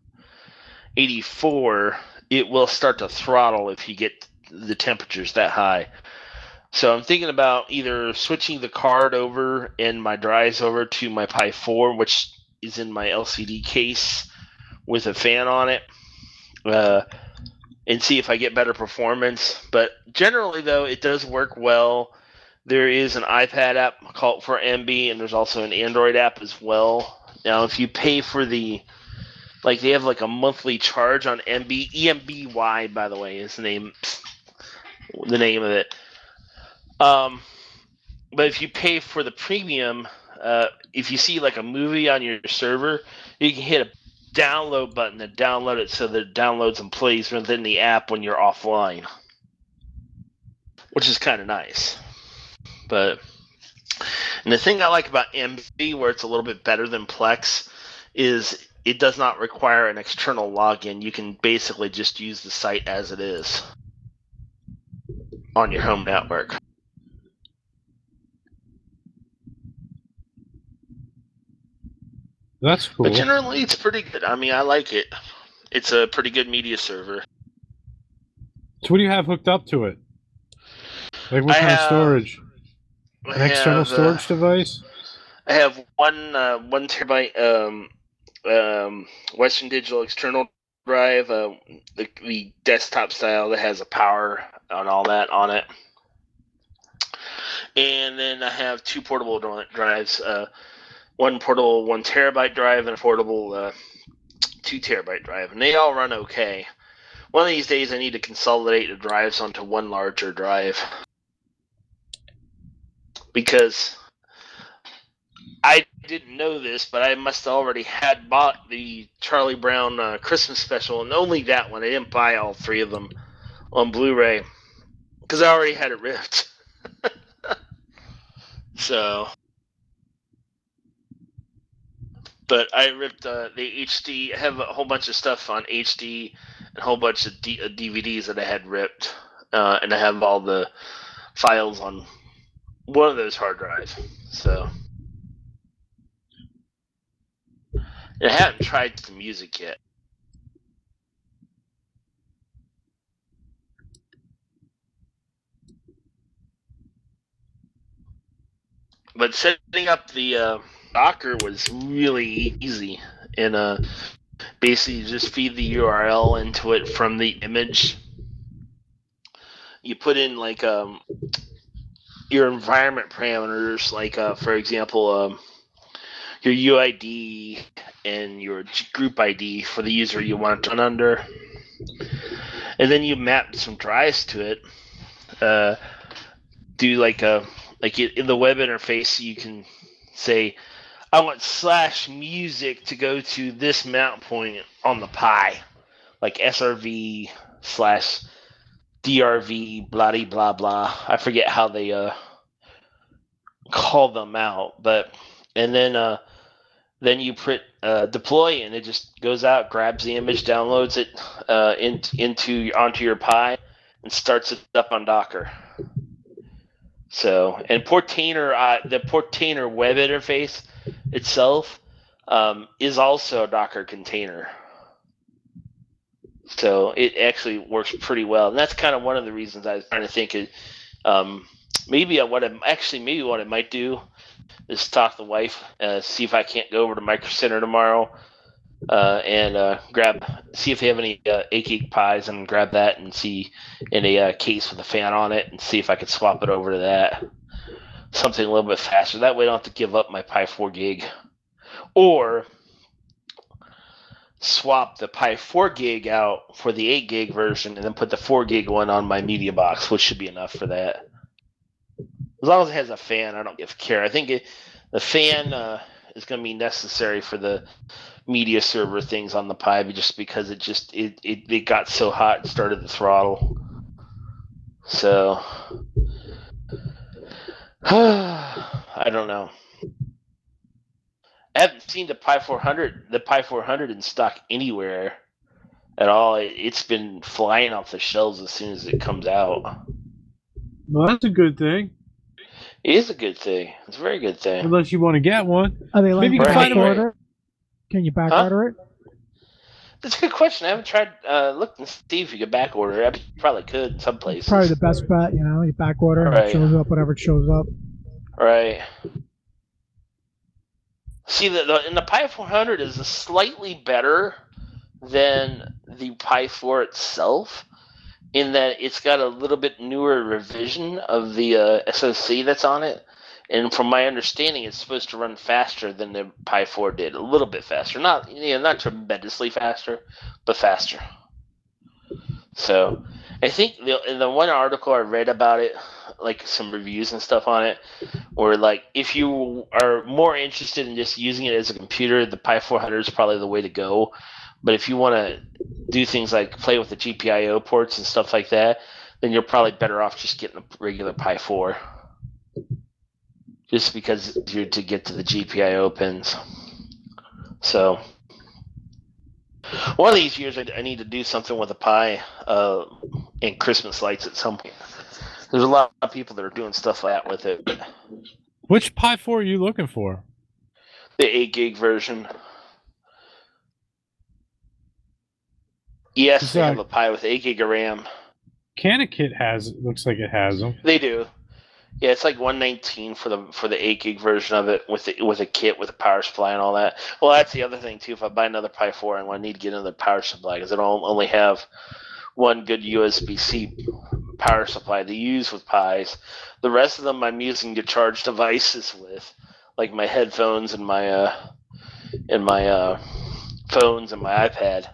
Speaker 2: 84, it will start to throttle if you get the temperatures that high. So I'm thinking about either switching the card over and my drives over to my Pi 4, which is in my LCD case with a fan on it, and see if I get better performance. But generally, though, it does work well. There is an iPad app called for MB, and there's also an Android app as well. Now, if you pay for they have like a monthly charge on MB, EMBY, by the way, is the name of it. But if you pay for the premium, if you see like a movie on your server, you can hit a download button to download it so that it downloads and plays within the app when you're offline, which is kind of nice. And the thing I like about MB, where it's a little bit better than Plex, is it does not require an external login. You can basically just use the site as it is on your home network.
Speaker 1: That's cool.
Speaker 2: But generally, it's pretty good. I mean, I like it. It's a pretty good media server.
Speaker 1: So what do you have hooked up to it? Like what kind of storage? An external storage device?
Speaker 2: I have one 1 terabyte Western Digital external drive, the desktop style that has a power and all that on it. And then I have 2 portable drives. One portable 1 terabyte drive and a portable 2 terabyte drive, and they all run okay. One of these days I need to consolidate the drives onto one larger drive, because I didn't know this, but I must have already had bought the Charlie Brown Christmas special, and only that one. I didn't buy all 3 of them on Blu-ray because I already had it ripped. So... But I ripped the HD. I have a whole bunch of stuff on HD and a whole bunch of DVDs that I had ripped. And I have all the files on one of those hard drives. So and I haven't tried the music yet. But setting up the Docker was really easy, and basically you just feed the URL into it from the image. You put in like your environment parameters, like for example your UID and your group ID for the user you want it to run under, and then you map some drives to it. Do like in the web interface, you can say, I want /music to go to this mount point on the Pi, like SRV /DRV, blah blah blah. I forget how they call them out, and then you put deploy, and it just goes out, grabs the image, downloads it onto your Pi, and starts it up on Docker. So, and Portainer, the Portainer web interface itself is also a Docker container. So it actually works pretty well, and that's kind of one of the reasons I was trying to think maybe what I might do is talk to the wife, see if I can't go over to Micro Center tomorrow and see if they have any 8 Pis, and grab that and see in a case with a fan on it, and see if I could swap it over to that. something a little bit faster. That way I don't have to give up my Pi 4 gig. Or swap the Pi 4 gig out for the 8 gig version and then put the 4 gig one on my media box, which should be enough for that. As long as it has a fan, I don't give a care. I think the fan is going to be necessary for the media server things on the Pi, just because it got so hot and started to throttle. So I don't know. I haven't seen the Pi 400 in stock anywhere at all. It's been flying off the shelves as soon as it comes out.
Speaker 1: Well, that's a good thing.
Speaker 2: It is a good thing. It's a very good thing.
Speaker 1: Unless you want to get one.
Speaker 6: Are they like
Speaker 1: Maybe you can
Speaker 6: back
Speaker 1: find them.
Speaker 6: order? Can you back order it?
Speaker 2: That's a good question. I haven't tried. Look and see if you could back order. I probably could in some places.
Speaker 6: Probably the best bet, you back order and
Speaker 2: Right.
Speaker 6: it shows up whatever it shows up.
Speaker 2: Right. See, the Pi 400 is slightly better than the Pi 4 itself, in that it's got a little bit newer revision of the SoC that's on it. And from my understanding, it's supposed to run faster than the Pi 4 did. A little bit faster. Not tremendously faster, but faster. So I think in the one article I read about it, like some reviews and stuff on it, were like, if you are more interested in just using it as a computer, the Pi 400 is probably the way to go. But if you want to do things like play with the GPIO ports and stuff like that, then you're probably better off just getting a regular Pi 4. Just because it's easier to get to the GPIO pins. So one of these years I need to do something with a Pi and Christmas lights at some point. There's a lot of people that are doing stuff like that with it.
Speaker 1: Which Pi 4 are you looking for?
Speaker 2: The 8 gig version. Yes, they have a Pi with 8 gig of RAM.
Speaker 1: Canakit looks like it has them.
Speaker 2: They do. Yeah, it's like $119 for the 8 gig version of it with a kit with a power supply and all that. Well, that's the other thing too. If I buy another Pi 4, I'm going to need to get another power supply because I don't only have one good USB-C power supply to use with Pis. The rest of them I'm using to charge devices with, like my headphones and my phones and my iPad.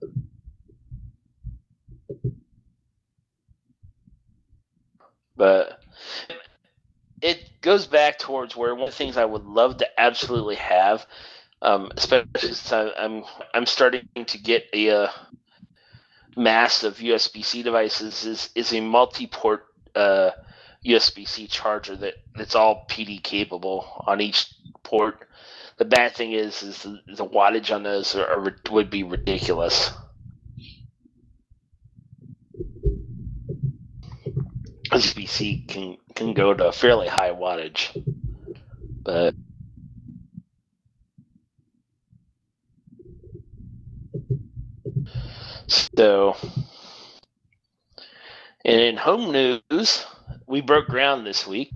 Speaker 2: But it goes back towards where one of the things I would love to absolutely have, especially since I'm starting to get a mass of USB-C devices, is a multi-port USB-C charger that's all PD capable on each port. The bad thing is the wattage on those would be ridiculous. USB-C can go to a fairly high wattage, but so. And in home news, we broke ground this week.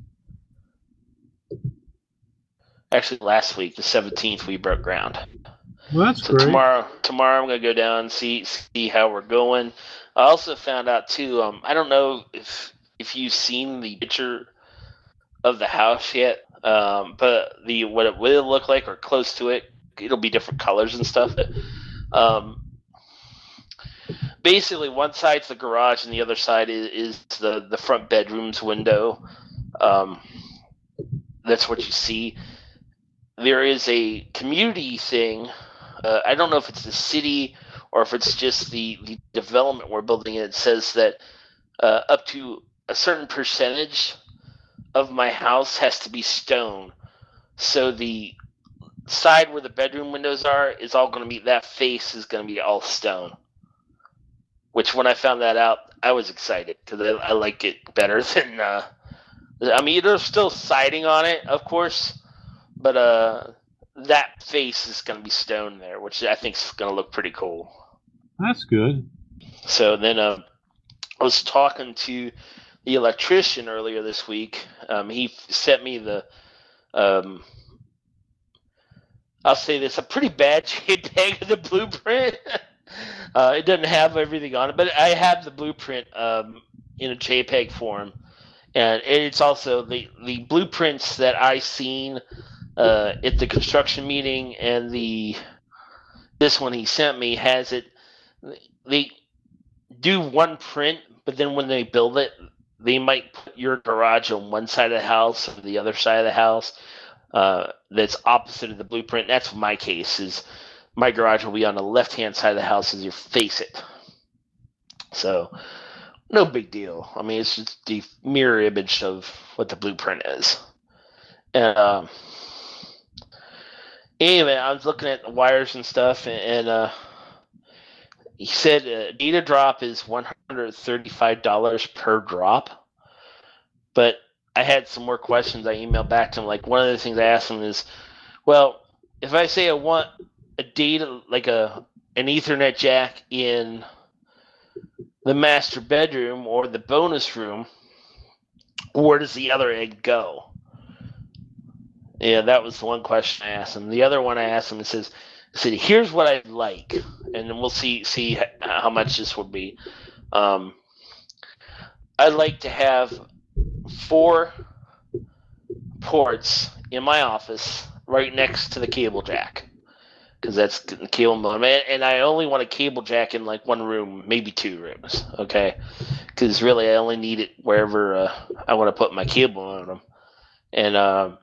Speaker 2: Actually, last week, the 17th, we broke ground.
Speaker 1: Well, that's
Speaker 2: So
Speaker 1: great.
Speaker 2: tomorrow I'm going to go down and see how we're going. I also found out too. I don't know if you've seen the picture of the house yet, but what it will look like or close to it. It'll be different colors and stuff. Basically, one side's the garage and the other side is the front bedroom's window. That's what you see. There is a community thing. I don't know if it's the city or if it's just the development we're building. It says that up to a certain percentage of my house has to be stone. So the side where the bedroom windows are is all going to be, that face is going to be all stone. Which when I found that out, I was excited because I like it better than. I mean, there's still siding on it, of course, but that face is going to be stone there, which I think is going to look pretty cool.
Speaker 1: That's good.
Speaker 2: So then I was talking to the electrician earlier this week. He sent me the. I'll say this: a pretty bad JPEG of the blueprint. It doesn't have everything on it, but I have the blueprint in a JPEG form, And it's also the blueprints that I seen at the construction meeting, and this one he sent me has it. They do one print, but then when they build it, they might put your garage on one side of the house or the other side of the house that's opposite of the blueprint. That's my case. Is my garage will be on the left-hand side of the house as you face it. So, no big deal. I mean, it's just the mirror image of what the blueprint is. And anyway, I was looking at the wires and stuff, and he said data drop is $135 per drop. But I had some more questions. I emailed back to him. Like, one of the things I asked him is, well, if I say I want a data, like an Ethernet jack in the master bedroom or the bonus room, where does the other egg go? Yeah, that was the one question I asked him. The other one I asked him, I said, here's what I'd like, and then we'll see how much this would be. I'd like to have 4 ports in my office right next to the cable jack, because that's the cable modem. And I only want a cable jack in like one room, maybe 2 rooms, okay? Because really I only need it wherever I want to put my cable modem. And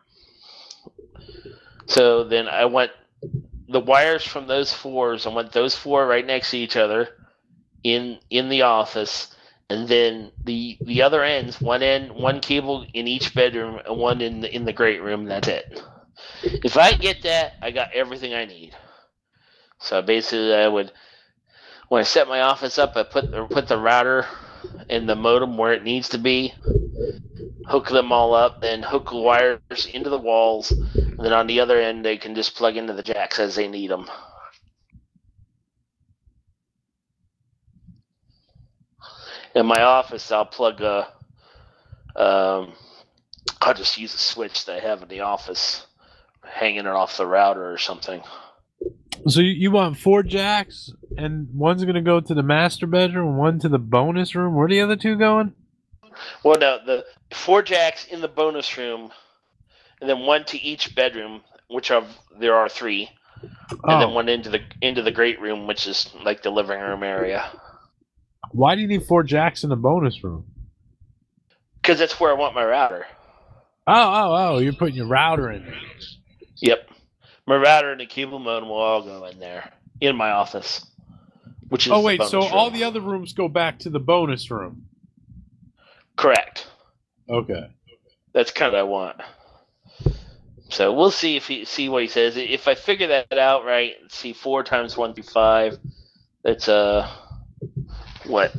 Speaker 2: so then I want the wires from those 4s. I want those 4 right next to each other in the office. And then the other ends, one cable in each bedroom and one in the great room. That's it. If I get that, I got everything I need. So basically, when I set my office up, I put the router and the modem where it needs to be, hook them all up, then hook the wires into the walls, and then on the other end, they can just plug into the jacks as they need them. In my office, I'll plug I'll just use a switch that I have in the office, hanging it off the router or something.
Speaker 1: So you want 4 jacks, and one's going to go to the master bedroom, one to the bonus room. Where are the other 2 going?
Speaker 2: Well, no, the 4 jacks in the bonus room, and then one to each bedroom, there are 3, and then one into the great room, which is like the living room area.
Speaker 1: Why do you need 4 jacks in the bonus room?
Speaker 2: Because that's where I want my router.
Speaker 1: Oh! You're putting your router in there.
Speaker 2: Yep. My router and the cable modem will all go in there, in my office. Which is
Speaker 1: so
Speaker 2: room.
Speaker 1: all the other rooms go back to the bonus room?
Speaker 2: Correct.
Speaker 1: Okay.
Speaker 2: That's kind of what I want. So we'll see see what he says. If I figure that out right, see 4 times 135, that's what?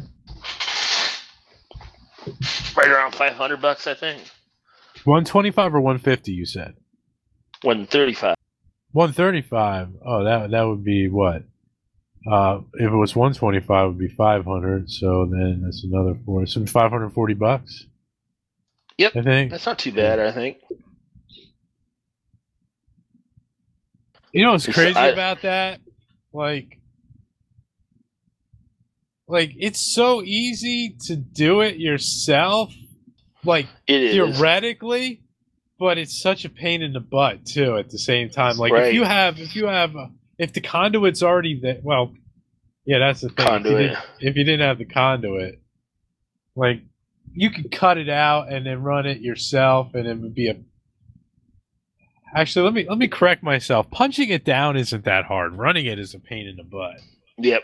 Speaker 2: Right around $500, I think.
Speaker 1: 125 or 150, you said?
Speaker 2: 135.
Speaker 1: 135. Oh, that would be what? If it was 125, it would be 500. So then that's another 4. So $540.
Speaker 2: Yep.
Speaker 1: I think
Speaker 2: that's not too bad. I think.
Speaker 1: You know what's crazy about that? Like it's so easy to do it yourself. Like
Speaker 2: it
Speaker 1: theoretically. But it's such a pain in the butt too. At the same time, like
Speaker 2: right.
Speaker 1: if the conduit's already there, well, yeah, that's the thing.
Speaker 2: Conduit.
Speaker 1: If you didn't have the conduit, like you could cut it out and then run it yourself, and it would be a. Actually, let me correct myself. Punching it down isn't that hard. Running it is a pain in the butt.
Speaker 2: Yep.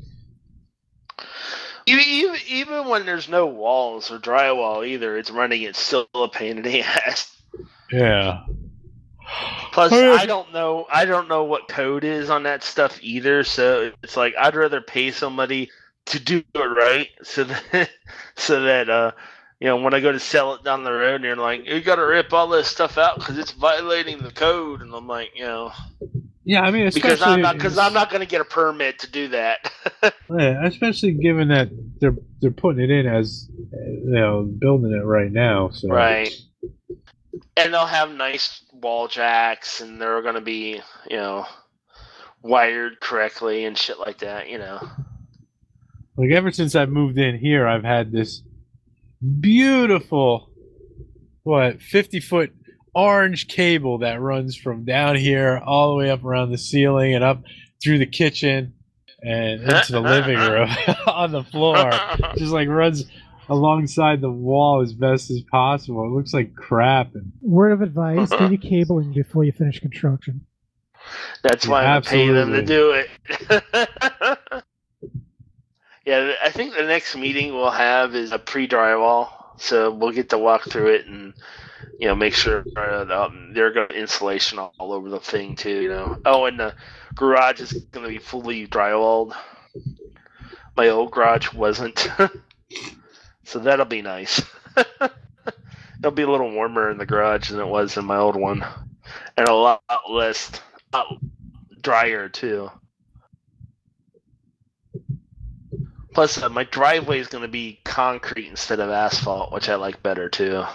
Speaker 2: Even when there's no walls or drywall either, it's running it still a pain in the ass.
Speaker 1: Yeah.
Speaker 2: Plus, I don't know what code is on that stuff either. So it's like I'd rather pay somebody to do it right, so that when I go to sell it down the road, and they're like, "You got to rip all this stuff out because it's violating the code," and I'm like,
Speaker 1: Yeah, I mean,
Speaker 2: because I'm not going to get a permit to do that.
Speaker 1: Yeah, especially given that they're putting it in as building it right now. So.
Speaker 2: Right. And they'll have nice wall jacks, and they're going to be, wired correctly and shit like that,
Speaker 1: Like, ever since I moved in here, I've had this beautiful what 50-foot orange cable that runs from down here all the way up around the ceiling and up through the kitchen and into the living room on the floor. Just like runs alongside the wall as best as possible. It looks like crap. And
Speaker 6: Word of advice: do your cabling before you finish construction.
Speaker 2: That's why I'm paying them to do it. Yeah, I think the next meeting we'll have is a pre-drywall, so we'll get to walk through it and make sure they're going to insulation all over the thing too. Oh, and the garage is going to be fully drywalled. My old garage wasn't, so that'll be nice. It'll be a little warmer in the garage than it was in my old one, and a lot less, drier too. Plus, my driveway is going to be concrete instead of asphalt, which I like better too.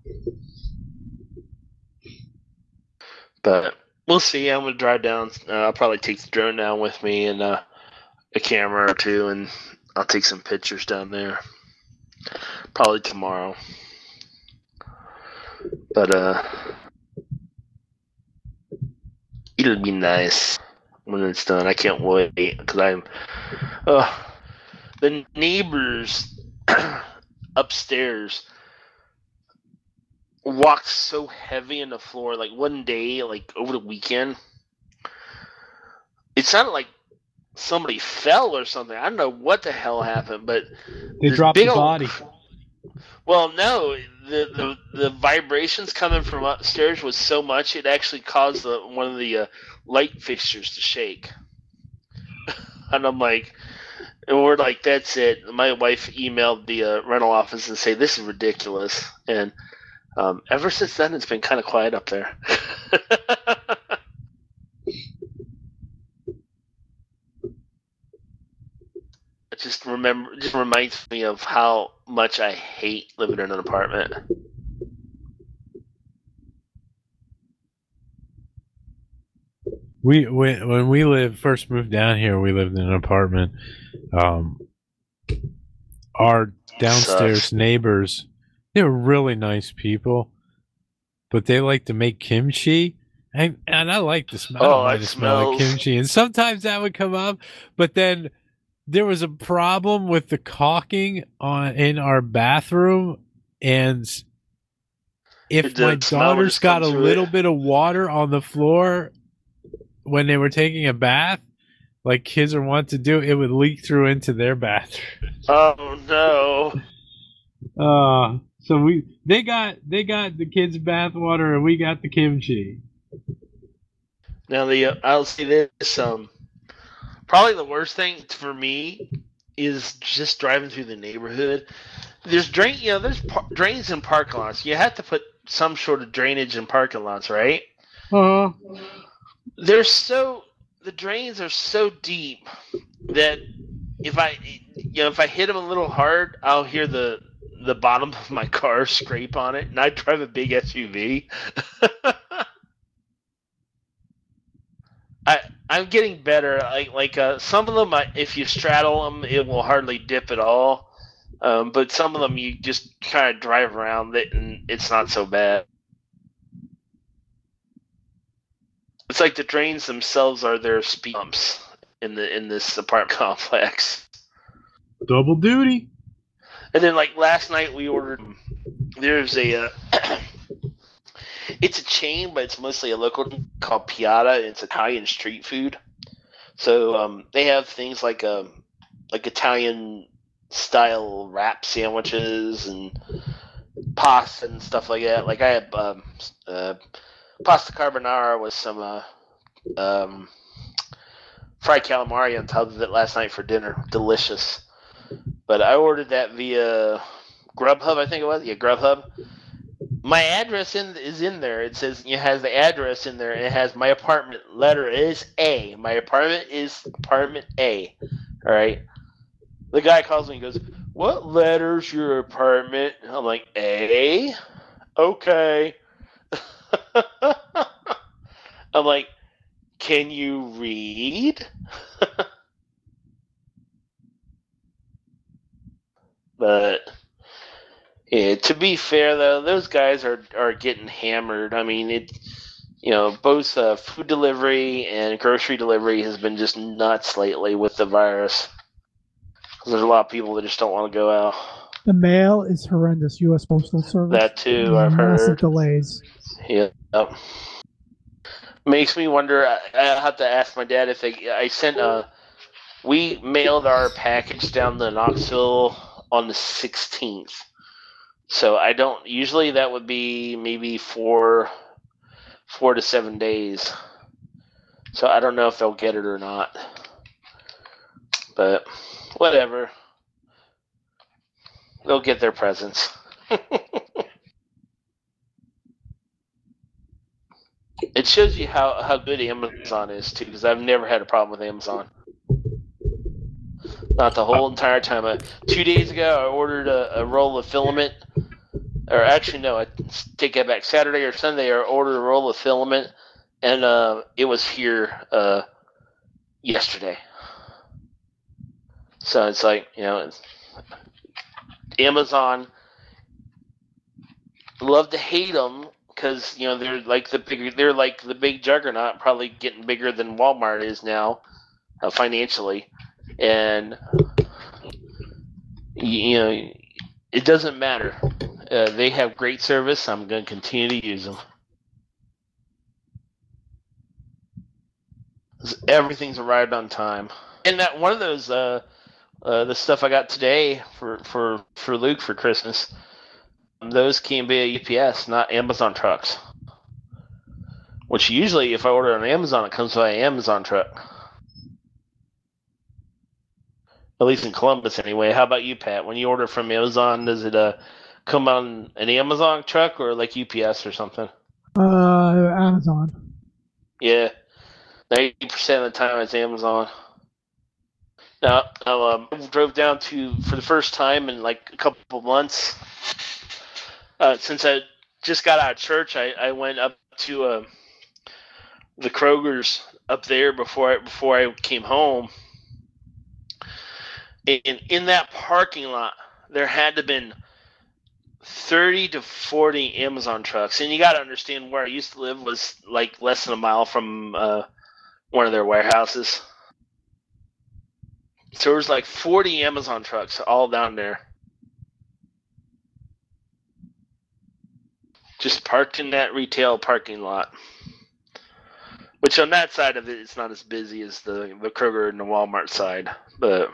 Speaker 2: But we'll see. I'm going to drive down. I'll probably take the drone down with me and a camera or two, and I'll take some pictures down there. Probably tomorrow. But it'll be nice when it's done. I can't wait because the neighbors upstairs walked so heavy in the floor. Like one day, like over the weekend, it sounded like somebody fell or something. I don't know what the hell happened, but
Speaker 1: they dropped the body.
Speaker 2: Well, no, the vibrations coming from upstairs was so much it actually caused one of the light fixtures to shake. And I'm like, and we're like, that's it. My wife emailed the rental office and say this is ridiculous. And ever since then, it's been kind of quiet up there. It just reminds me of how much I hate living in an apartment.
Speaker 1: When we first moved down here, we lived in an apartment. Our downstairs neighbors, they were really nice people, but they like to make kimchi, and I like the smell.
Speaker 2: Oh,
Speaker 1: I smell like kimchi, and sometimes that would come up, but then there was a problem with the caulking in our bathroom, and if my daughters got a little bit of water on the floor when they were taking a bath, like kids are wont to do, it would leak through into their bathroom.
Speaker 2: Oh no!
Speaker 1: So they got the kids' bath water, and we got the kimchi.
Speaker 2: Now I'll say this: probably the worst thing for me is just driving through the neighborhood. There's there's drains in parking lots. You have to put some sort of drainage in parking lots, right? The drains are so deep that if I hit them a little hard, I'll hear the bottom of my car scrape on it, and I drive a big SUV. I'm getting better. Like some of them, if you straddle them, it will hardly dip at all. But some of them, you just kind of drive around it, and it's not so bad. It's like the drains themselves are their speed bumps in this apartment complex.
Speaker 1: Double duty.
Speaker 2: And then, like last night, we ordered. There's a. It's a chain, but it's mostly a local called Piatta. It's Italian street food. So they have things like Italian style wrap sandwiches and pasta and stuff like that. Like I had pasta carbonara with some fried calamari on top of it last night for dinner. Delicious. But I ordered that via Grubhub, I think it was. Yeah, Grubhub. My address is in there. It says it has the address in there, and it has my apartment. Letter is A. My apartment is apartment A. All right. The guy calls me and goes, "What letter's your apartment?" I'm like, A. Okay. I'm like, "Can you read?" But Yeah, to be fair though, those guys are getting hammered. I mean, both food delivery and grocery delivery has been just nuts lately with the virus. There's a lot of people that just don't want to go out.
Speaker 6: The mail is horrendous. U.S. Postal Service.
Speaker 2: That too, I've
Speaker 6: Massive
Speaker 2: heard.
Speaker 6: delays.
Speaker 2: Yeah. Makes me wonder. I have to ask my dad if we mailed our package down to Knoxville on the 16th. So I don't. Usually that would be maybe 4 to 7 days. So I don't know if they'll get it or not. But whatever. They'll get their presents. It shows you how good Amazon is too, because I've never had a problem with Amazon. Not the whole entire time. 2 days ago, I ordered a roll of filament. Or actually, no, I take that back. Saturday or Sunday, I ordered a roll of filament, and it was here yesterday. So it's like, Amazon, love to hate them because they're like the big juggernaut, probably getting bigger than Walmart is now, financially, and it doesn't matter. They have great service. I'm going to continue to use them. Everything's arrived on time, and that one of those the stuff I got today for Luke for Christmas, those came via UPS, not Amazon trucks. Which usually, if I order on Amazon, it comes via Amazon truck. At least in Columbus, anyway. How about you, Pat? When you order from Amazon, does it come on an Amazon truck or like UPS or something?
Speaker 6: Amazon.
Speaker 2: Yeah, 90% of the time it's Amazon. Now, I drove down for the first time in like a couple of months. Since I just got out of church, I went up to the Kroger's up there before I came home. And in that parking lot, there had to have been 30 to 40 Amazon trucks. And you got to understand, where I used to live was like less than a mile from one of their warehouses. So there was like 40 Amazon trucks all down there. Just parked in that retail parking lot. Which on that side of it, it's not as busy as the Kroger and the Walmart side. But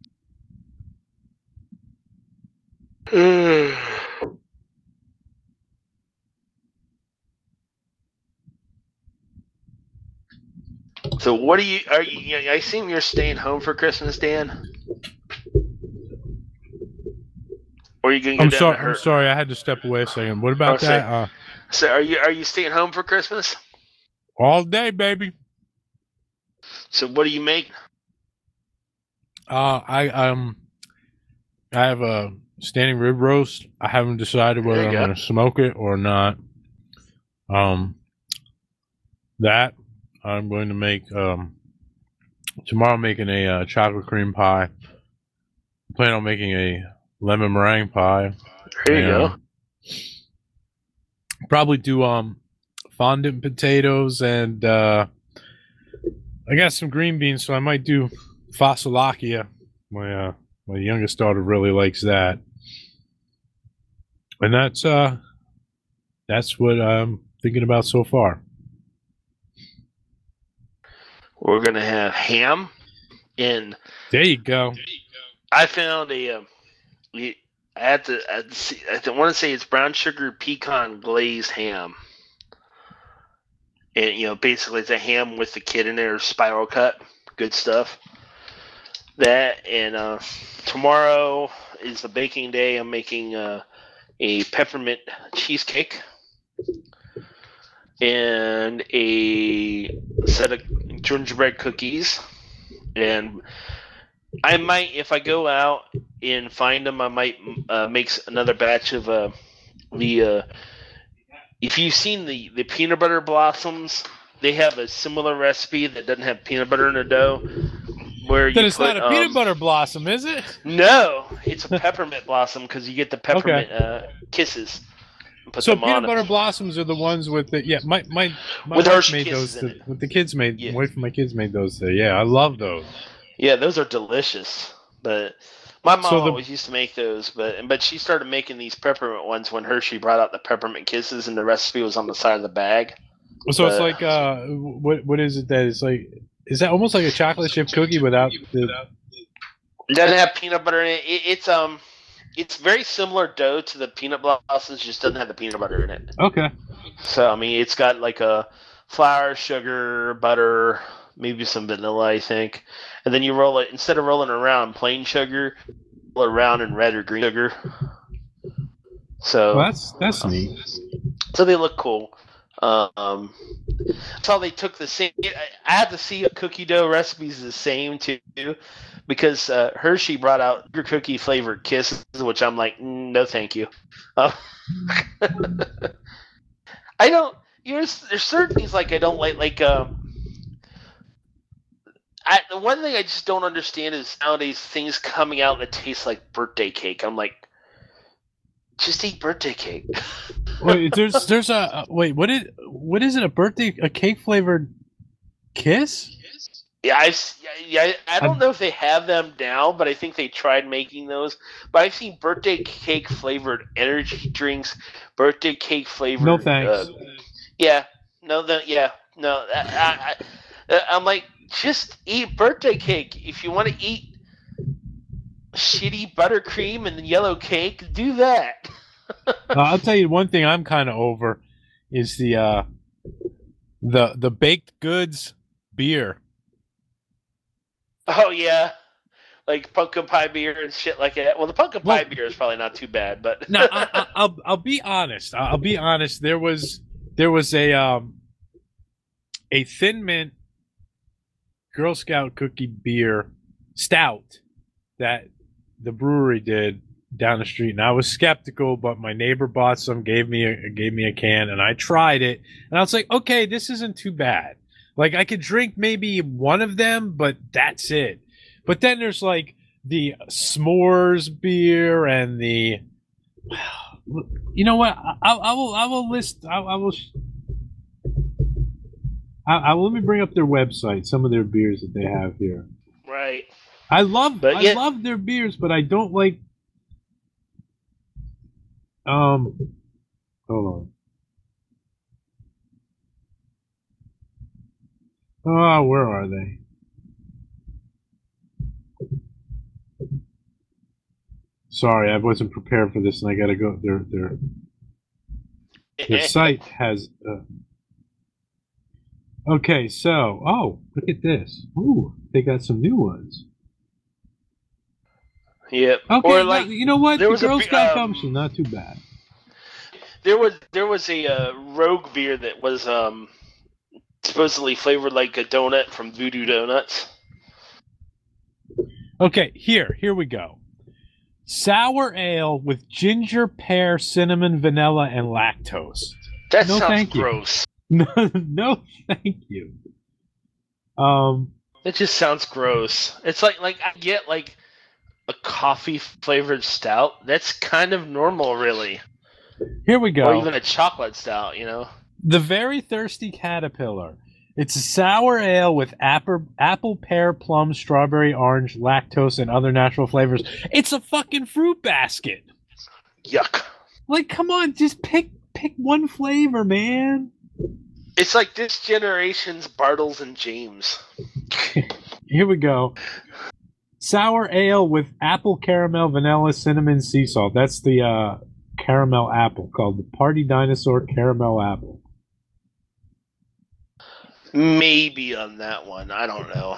Speaker 2: so what are you? I assume you're staying home for Christmas, Dan? Or are you going to go
Speaker 1: I'm sorry, I had to step away a second. What about that?
Speaker 2: So are you staying home for Christmas?
Speaker 1: All day, baby.
Speaker 2: So what do you make?
Speaker 1: I have a standing rib roast. I haven't decided whether I'm going to smoke it or not. That I'm going to make tomorrow. I'm making a chocolate cream pie. I plan on making a lemon meringue pie.
Speaker 2: There you go.
Speaker 1: Probably do fondant potatoes, and I got some green beans, so I might do fossolakia. My youngest daughter really likes that, and that's what I'm thinking about so far.
Speaker 2: We're gonna have ham, and
Speaker 1: there you go.
Speaker 2: I found I want to say it's brown sugar pecan glazed ham. And, basically it's a ham with the kid in there, spiral cut. Good stuff. That, and tomorrow is the baking day. I'm making a peppermint cheesecake and a set of gingerbread cookies. And I might, if I go out and find them, I might make another batch of if you've seen the peanut butter blossoms, they have a similar recipe that doesn't have peanut butter in the dough, where
Speaker 1: Then
Speaker 2: you
Speaker 1: it's
Speaker 2: put,
Speaker 1: not a peanut butter blossom, is it?
Speaker 2: No, it's a peppermint blossom because you get the peppermint kisses. Put
Speaker 1: So
Speaker 2: them
Speaker 1: peanut
Speaker 2: on.
Speaker 1: butter blossoms are the ones with the my
Speaker 2: With
Speaker 1: wife
Speaker 2: Hershey
Speaker 1: made
Speaker 2: Kisses
Speaker 1: those.
Speaker 2: in it.
Speaker 1: With the kids made.
Speaker 2: Yeah.
Speaker 1: Wife of my kids made those. Yeah, I love those.
Speaker 2: Yeah, those are delicious. But my mom
Speaker 1: So the-
Speaker 2: always used to make those, but she started making these peppermint ones when Hershey brought out the peppermint kisses, and the recipe was on the side of the bag.
Speaker 1: So it's
Speaker 2: But-
Speaker 1: like what is it that is like? Is that almost like a chocolate chip cookie without the?
Speaker 2: It doesn't have peanut butter in it. It's very similar dough to the peanut blossoms, just doesn't have the peanut butter in it.
Speaker 1: Okay.
Speaker 2: So I mean, it's got like a flour, sugar, butter, maybe some vanilla, I think, and then you roll it instead of rolling around plain sugar, roll it around in red or green sugar. So
Speaker 1: Well, that's neat.
Speaker 2: So they look cool. So they took the same. I had to see if cookie dough recipes the same too, because Hershey brought out your cookie flavored kisses, which I'm like, no, thank you. I don't. There's certain things like I don't like. The one thing I just don't understand is nowadays things coming out that taste like birthday cake. I'm like, just eat birthday cake.
Speaker 1: Wait, there's a wait. What is it? A cake flavored kiss?
Speaker 2: Yeah, I don't know if they have them now, but I think they tried making those. But I've seen birthday cake flavored energy drinks, birthday cake flavored.
Speaker 1: No thanks.
Speaker 2: I'm like, just eat birthday cake. If you want to eat shitty buttercream and yellow cake, do that.
Speaker 1: I'll tell you one thing I'm kind of over is the baked goods beer.
Speaker 2: Oh yeah, like pumpkin pie beer and shit like that. Well, the pumpkin pie beer is probably not too bad, but
Speaker 1: No, I'll be honest. I'll be honest. There was a Thin Mint Girl Scout cookie beer stout that the brewery did down the street, and I was skeptical, but my neighbor bought some, gave me a can, and I tried it, and I was like, okay, this isn't too bad. Like, I could drink maybe one of them, but that's it. But then there's like the s'mores beer and the, you know what? I will list. I will. Let me bring up their website. Some of their beers that they have here.
Speaker 2: right.
Speaker 1: I love
Speaker 2: But
Speaker 1: love their beers, but I don't like. Hold on. Oh, where are they? Sorry, I wasn't prepared for this, and I gotta go. Their site has. Okay, so look at this. Ooh, they got some new ones.
Speaker 2: Yep.
Speaker 1: Okay,
Speaker 2: Or like
Speaker 1: you know what?
Speaker 2: there
Speaker 1: The
Speaker 2: was a
Speaker 1: Girl
Speaker 2: be-
Speaker 1: Scout gumption, not too bad.
Speaker 2: there was a rogue beer that was supposedly flavored like a donut from Voodoo Donuts.
Speaker 1: Okay, here we go. Sour ale with ginger, pear, cinnamon, vanilla, and lactose.
Speaker 2: That
Speaker 1: No,
Speaker 2: sounds
Speaker 1: thank you.
Speaker 2: gross.
Speaker 1: No, thank you.
Speaker 2: It just sounds gross. It's like I get like a coffee flavored stout. That's kind of normal, really.
Speaker 1: Here we go.
Speaker 2: Or even a chocolate stout, you know.
Speaker 1: The Very Thirsty Caterpillar. It's a sour ale with apple, pear, plum, strawberry, orange, lactose, and other natural flavors. It's a fucking fruit basket.
Speaker 2: Yuck.
Speaker 1: Like, come on, just pick one flavor, man.
Speaker 2: It's like this generation's Bartles and James.
Speaker 1: Here we go. Sour ale with apple, caramel, vanilla, cinnamon, sea salt. That's the caramel apple called the Party Dinosaur Caramel Apple.
Speaker 2: Maybe on that one. I don't know.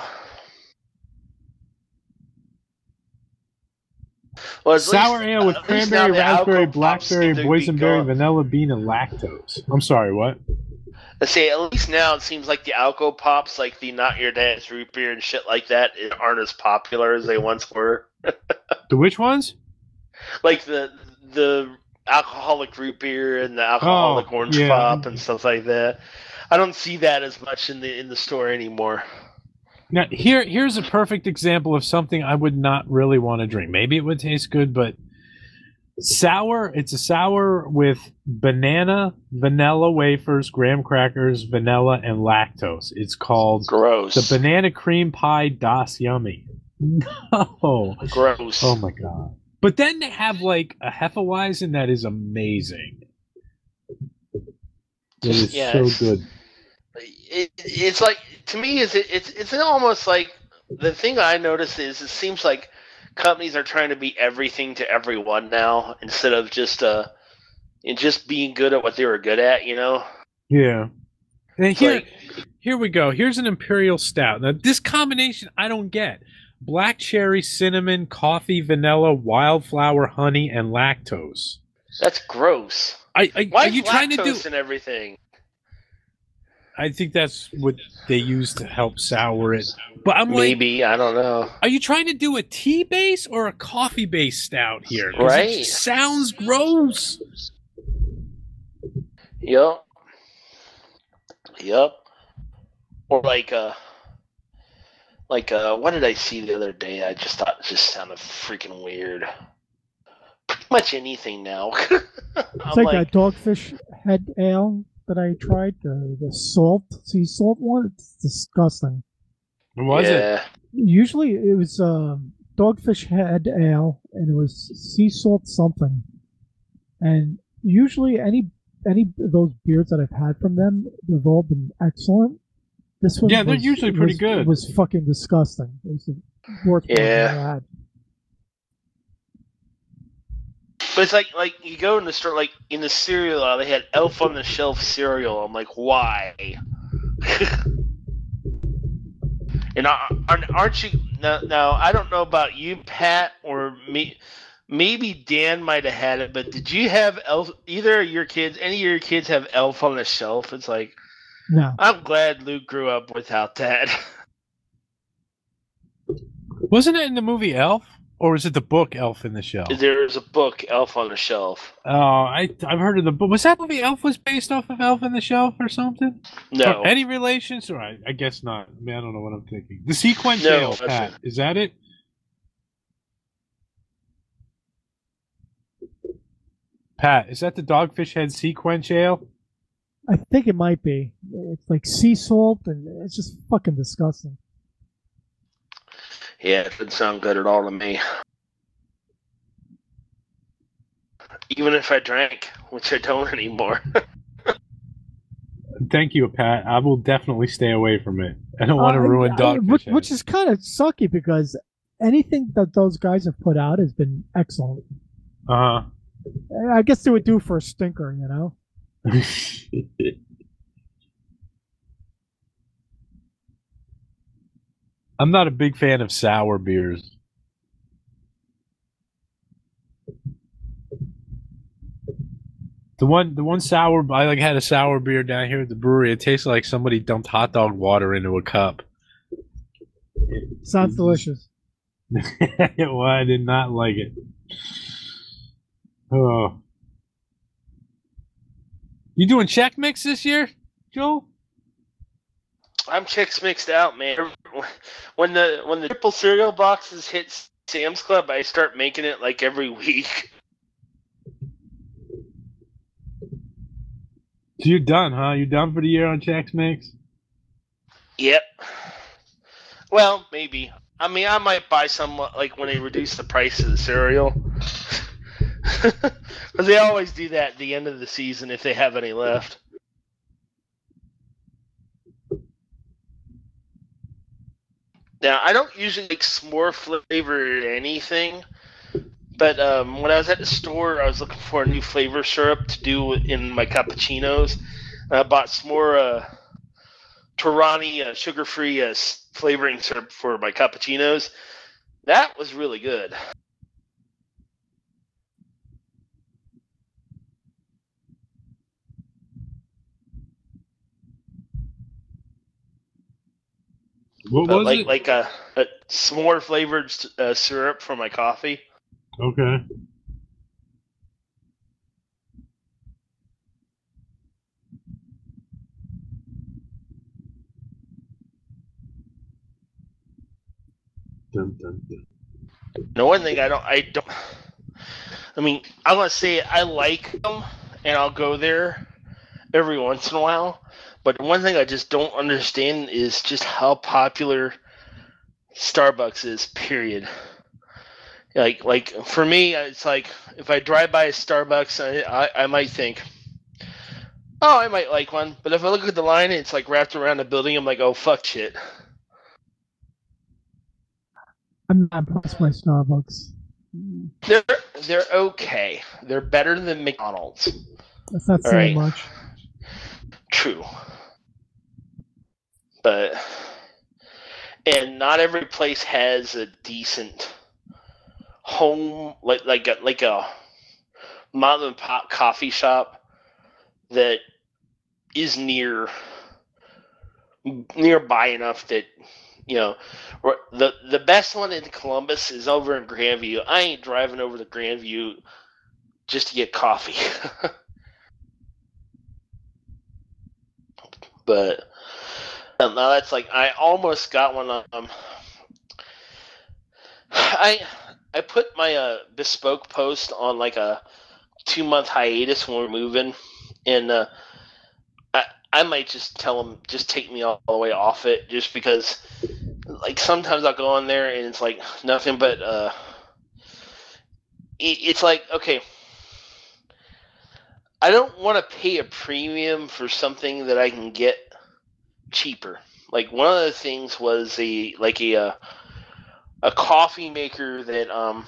Speaker 2: Well, at
Speaker 1: Sour
Speaker 2: least-
Speaker 1: ale with
Speaker 2: at least now
Speaker 1: cranberry,
Speaker 2: the
Speaker 1: raspberry,
Speaker 2: alcohol pops
Speaker 1: blackberry,
Speaker 2: seem to be
Speaker 1: boysenberry,
Speaker 2: gone.
Speaker 1: vanilla bean, and lactose. I'm sorry, what?
Speaker 2: I say at least now it seems like the alcohol pops, like the Not Your Dad's root beer and shit like that, aren't as popular as they once were.
Speaker 1: The which ones?
Speaker 2: Like the alcoholic root beer and the alcoholic orange
Speaker 1: yeah.
Speaker 2: pop and stuff like that. I don't see that as much in the store anymore.
Speaker 1: Now, here's a perfect example of something I would not really want to drink. Maybe it would taste good, but sour. It's a sour with banana, vanilla wafers, graham crackers, vanilla, and lactose. It's called
Speaker 2: Gross.
Speaker 1: the Banana Cream Pie Das Yummy. No.
Speaker 2: Gross.
Speaker 1: Oh my god. But then they have like a Hefeweizen that is amazing. It is so good.
Speaker 2: It's like, to me, it's almost like, the thing I noticed is it seems like companies are trying to be everything to everyone now instead of just being good at what they were good at, you know?
Speaker 1: Yeah. And here we go. Here's an Imperial Stout. Now, this combination I don't get. Black cherry, cinnamon, coffee, vanilla, wildflower, honey, and lactose.
Speaker 2: That's gross.
Speaker 1: Why
Speaker 2: Why
Speaker 1: are you trying to do?
Speaker 2: and everything?
Speaker 1: I think that's what they use to help sour it. But I'm
Speaker 2: Maybe, I don't know.
Speaker 1: are you trying to do a tea base or a coffee base stout here? 'Cause
Speaker 2: Right.
Speaker 1: It sounds gross.
Speaker 2: Yup. Or like what did I see the other day? I just thought it just sounded freaking weird. Pretty much anything now.
Speaker 6: It's like that Dogfish Head Ale that I tried, the sea salt one. It's disgusting.
Speaker 1: Was it?
Speaker 2: yeah.
Speaker 6: Usually it was Dogfish Head Ale, and it was sea salt something. And usually any of those beers that I've had from them, they've all been excellent. This one,
Speaker 1: Yeah, they're usually pretty good.
Speaker 6: It was fucking disgusting. It was the worst one
Speaker 2: Yeah.
Speaker 6: I had.
Speaker 2: But it's like you go in the store, like in the cereal aisle, they had Elf on the Shelf cereal. I'm like, why? And aren't you now? I don't know about you, Pat, or me. Maybe Dan might have had it, but did you have Elf? Either of your kids, any of your kids have Elf on the Shelf? It's like,
Speaker 6: No.
Speaker 2: I'm glad Luke grew up without that.
Speaker 1: Wasn't it in the movie Elf? Or was it the book Elf in the Shelf?
Speaker 2: There's a book, Elf on the Shelf.
Speaker 1: Oh, I've heard of the book. Was that movie Elf was based off of Elf in the Shelf or something?
Speaker 2: No.
Speaker 1: Or any relations? Or I guess not. I mean, I don't know what I'm thinking. The Sequence
Speaker 2: No,
Speaker 1: Ale,
Speaker 2: that's
Speaker 1: Pat. Is that it? Pat, is that the Dogfish Head Sequence Ale?
Speaker 6: I think it might be. It's like sea salt, and it's just fucking disgusting.
Speaker 2: Yeah, it didn't sound good at all to me. Even if I drank, which I don't anymore.
Speaker 1: Thank you, Pat. I will definitely stay away from it. I don't want to ruin Dogfish Head.
Speaker 6: Which is kind of sucky because anything that those guys have put out has been excellent.
Speaker 1: Uh-huh.
Speaker 6: I guess they would do for a stinker, you know?
Speaker 1: I'm not a big fan of sour beers. The one sour I had a sour beer down here at the brewery. It tasted like somebody dumped hot dog water into a cup.
Speaker 6: Sounds delicious.
Speaker 1: Well, I did not like it. Oh. You doing Chex Mix this year, Joel?
Speaker 2: I'm Chex Mixed out, man. When the triple cereal boxes hit Sam's Club, I start making it like every week.
Speaker 1: So you're done, huh? You done for the year on Chex Mix?
Speaker 2: Yep. Well, maybe. I mean, I might buy some like when they reduce the price of the cereal. Because they always do that at the end of the season if they have any left. Now, I don't usually like s'more flavored anything, but when I was at the store, I was looking for a new flavor syrup to do in my cappuccinos. And I bought s'more Torani sugar-free flavoring syrup for my cappuccinos. That was really good.
Speaker 1: What was it?
Speaker 2: Like a s'more flavored syrup for my coffee.
Speaker 1: Okay.
Speaker 2: No, one thing I mean, I'm gonna say I like them, and I'll go there every once in a while. But one thing I just don't understand is just how popular Starbucks is. Period. Like for me, it's like if I drive by a Starbucks, I might think, oh, I might like one. But if I look at the line, and it's like wrapped around the building. I'm like, oh, fuck shit.
Speaker 6: I'm not impressed by Starbucks.
Speaker 2: They're okay. They're better than McDonald's.
Speaker 6: That's not saying much.
Speaker 2: True. And not every place has a decent home, like a mom and pop coffee shop that is nearby enough that, you know, the best one in Columbus is over in Grandview. I ain't driving over to Grandview just to get coffee. But now that's like I almost got one. I put my bespoke post on like a 2-month hiatus when we're moving, and I might just tell them just take me all the way off it, just because like sometimes I'll go on there and it's like nothing but it's like, okay, I don't want to pay a premium for something that I can get cheaper. Like one of the things was a coffee maker that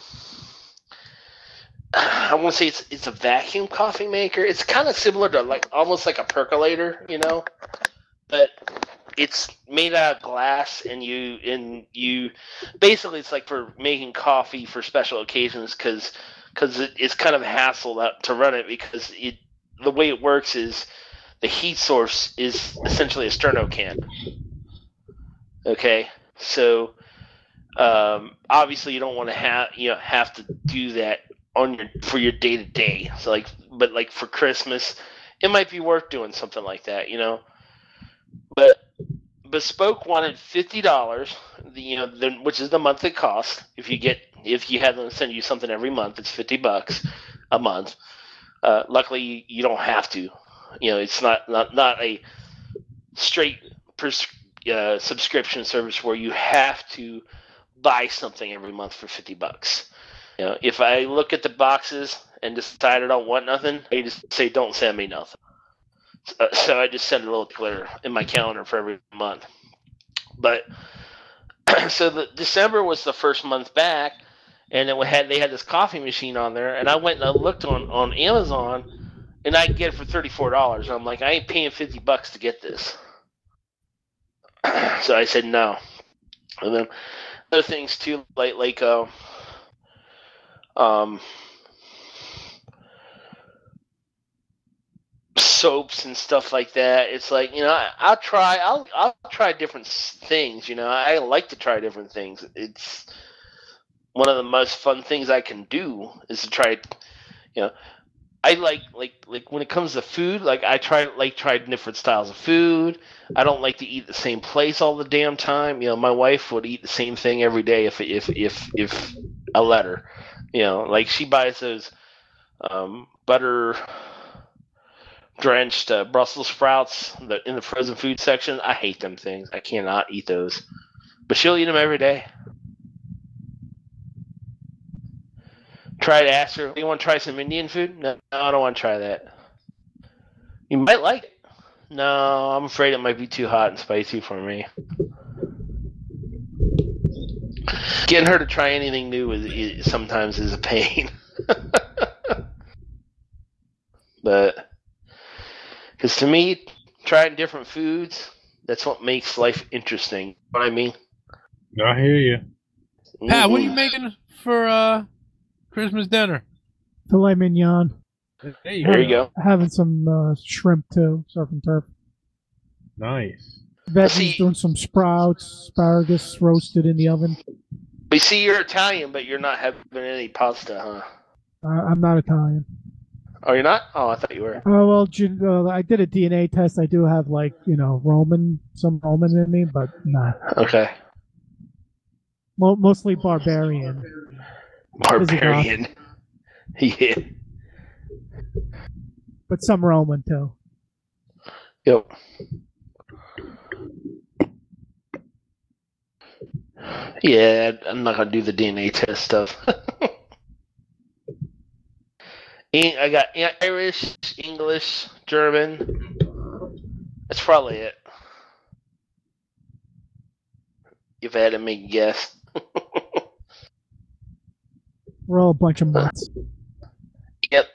Speaker 2: I want to say it's a vacuum coffee maker. It's kind of similar to like almost like a percolator, you know, but it's made out of glass, and you basically it's like for making coffee for special occasions because it's kind of a hassle to run it, because the way it works is the heat source is essentially a sterno can. Okay, so obviously you don't want to have to do that for your day to day. So but for Christmas, it might be worth doing something like that, you know. But Bespoke wanted $50, which is the monthly cost. If you have them send you something every month, it's $50 a month. Luckily, you don't have to. You know, it's not a straight subscription service where you have to buy something every month for $50. You know, if I look at the boxes and decide I don't want nothing, I just say don't send me nothing. So I just set a little clear in my calendar for every month. But so the December was the first month back, and they had this coffee machine on there, and I went and I looked on Amazon, and I could get it for $34. I'm like, I ain't paying $50 to get this. So I said no. And then other things too, like soaps and stuff like that. It's like, you know, I'll try different things. You know, I like to try different things. It's one of the most fun things I can do is to try. You know, I like when it comes to food, like I try different styles of food. I don't like to eat the same place all the damn time. You know, my wife would eat the same thing every day if I let her. You know, like she buys those butter drenched Brussels sprouts in the frozen food section. I hate them things. I cannot eat those. But she'll eat them every day. Try to ask her, do you want to try some Indian food? No, I don't want to try that. You might like it. No, I'm afraid it might be too hot and spicy for me. Getting her to try anything new sometimes is a pain. But because to me, trying different foods, that's what makes life interesting. You know what I mean?
Speaker 1: I hear you.
Speaker 2: Mm-hmm.
Speaker 1: Pat, what are you making for Christmas dinner?
Speaker 6: Filet mignon.
Speaker 1: There you
Speaker 2: There you go.
Speaker 6: Having some shrimp too, surf and turf.
Speaker 1: Nice.
Speaker 6: Veggies, doing some sprouts, asparagus roasted in the oven.
Speaker 2: We see you're Italian, but you're not having any pasta, huh?
Speaker 6: I'm not Italian.
Speaker 2: Oh, you're not? Oh, I thought you were.
Speaker 6: Oh well, I did a DNA test. I do have some Roman in me, but nah.
Speaker 2: Okay.
Speaker 6: Okay.
Speaker 2: Well, see, you're Italian, but you're not having any pasta, huh? Oh, I thought you were.
Speaker 6: Roman.
Speaker 2: Okay.
Speaker 6: Mostly barbarian.
Speaker 2: Barbarian. Yeah.
Speaker 6: But some Roman too.
Speaker 2: Yep. Yeah, I'm not gonna do the DNA test stuff. I got Irish, English, German. That's probably it. If I had to make a guess.
Speaker 6: We're all a bunch of mutts.
Speaker 2: Yep.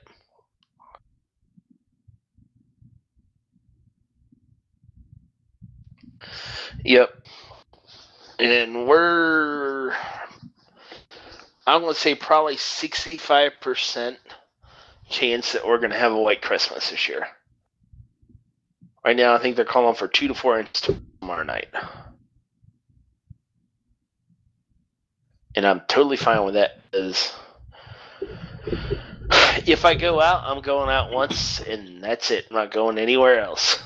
Speaker 2: Yep. And I'm going to say probably 65% chance that we're going to have a white Christmas this year. Right now, I think they're calling for 2 to 4 inches tomorrow night. And I'm totally fine with that, because if I go out, I'm going out once, and that's it. I'm not going anywhere else.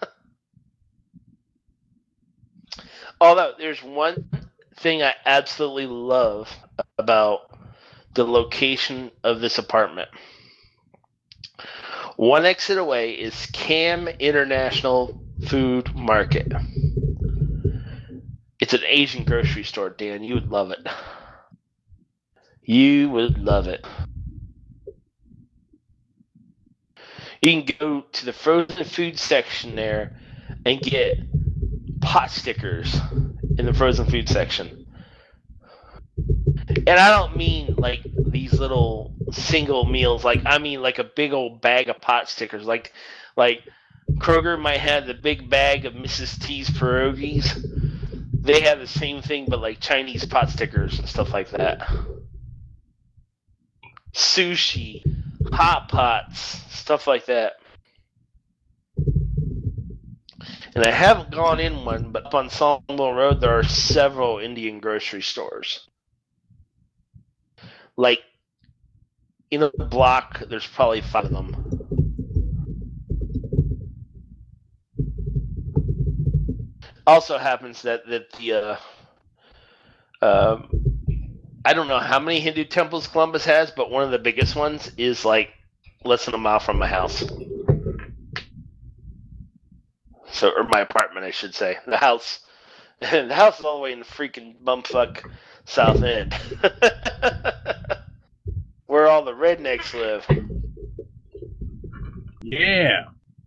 Speaker 2: Although, there's one thing I absolutely love about the location of this apartment. One exit away is Cam International Food Market. It's an Asian grocery store, Dan. You would love it. You would love it. You can go to the frozen food section there and get pot stickers in the frozen food section. And I don't mean like these little single meals. I mean like a big old bag of pot stickers. Like Kroger might have the big bag of Mrs. T's pierogies. They have the same thing, but like Chinese pot stickers and stuff like that. Sushi, hot pots, stuff like that. And I haven't gone in one, but up on Songwell Road, there are several Indian grocery stores. Like, in a block, there's probably 5 of them. Also happens that the I don't know how many Hindu temples Columbus has, but one of the biggest ones is like less than a mile from my house. So, or my apartment, I should say. The house is all the way in the freaking bumfuck South End, where all the rednecks live.
Speaker 1: Yeah.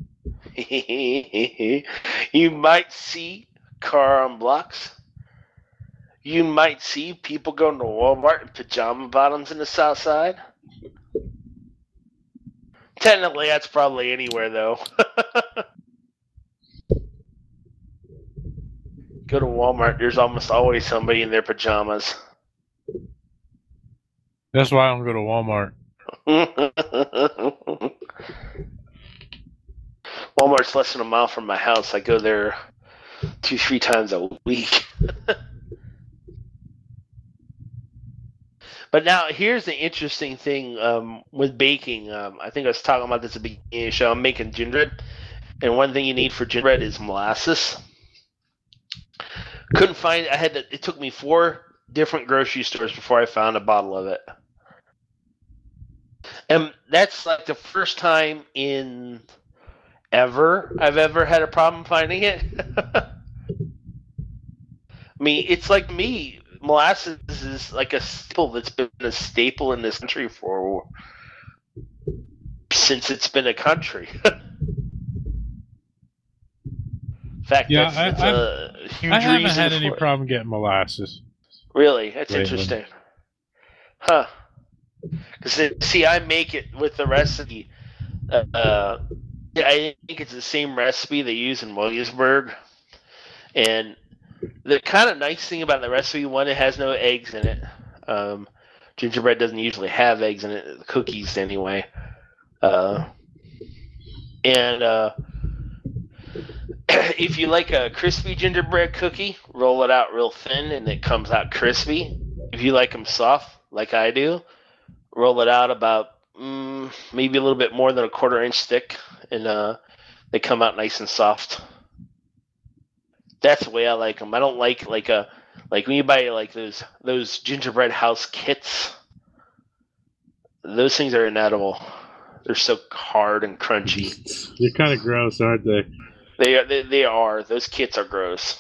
Speaker 2: You might see car on blocks. You might see people going to Walmart in pajama bottoms in the South Side. Technically, that's probably anywhere, though. Go to Walmart, there's almost always somebody in their pajamas.
Speaker 1: That's why I don't go to Walmart.
Speaker 2: Walmart's less than a mile from my house. I go there 2-3 times a week. But now, here's the interesting thing with baking. I think I was talking about this at the beginning of the show. I'm making gingerbread, and one thing you need for gingerbread is molasses. Couldn't find it. It took me 4 different grocery stores before I found a bottle of it. And that's like the first time I've ever had a problem finding it. I mean, it's like me. Molasses is like a staple that's been a staple in this country since it's been a country. In fact,
Speaker 1: Yeah,
Speaker 2: that's a huge
Speaker 1: I haven't
Speaker 2: reason
Speaker 1: had any
Speaker 2: for it.
Speaker 1: problem getting molasses.
Speaker 2: Really? That's
Speaker 1: Lately.
Speaker 2: interesting. Huh. Because, see, I make it with the recipe. I think it's the same recipe they use in Williamsburg. And the kind of nice thing about the recipe, one, it has no eggs in it. Gingerbread doesn't usually have eggs in it, cookies anyway. If you like a crispy gingerbread cookie, roll it out real thin and it comes out crispy. If you like them soft, like I do, roll it out about maybe a little bit more than a 1/4 inch thick, and they come out nice and soft. That's the way I like them. I don't like Like when you buy like those gingerbread house kits, those things are inedible. They're so hard and crunchy.
Speaker 1: They're kind of gross, aren't they?
Speaker 2: They are. Those kits are gross.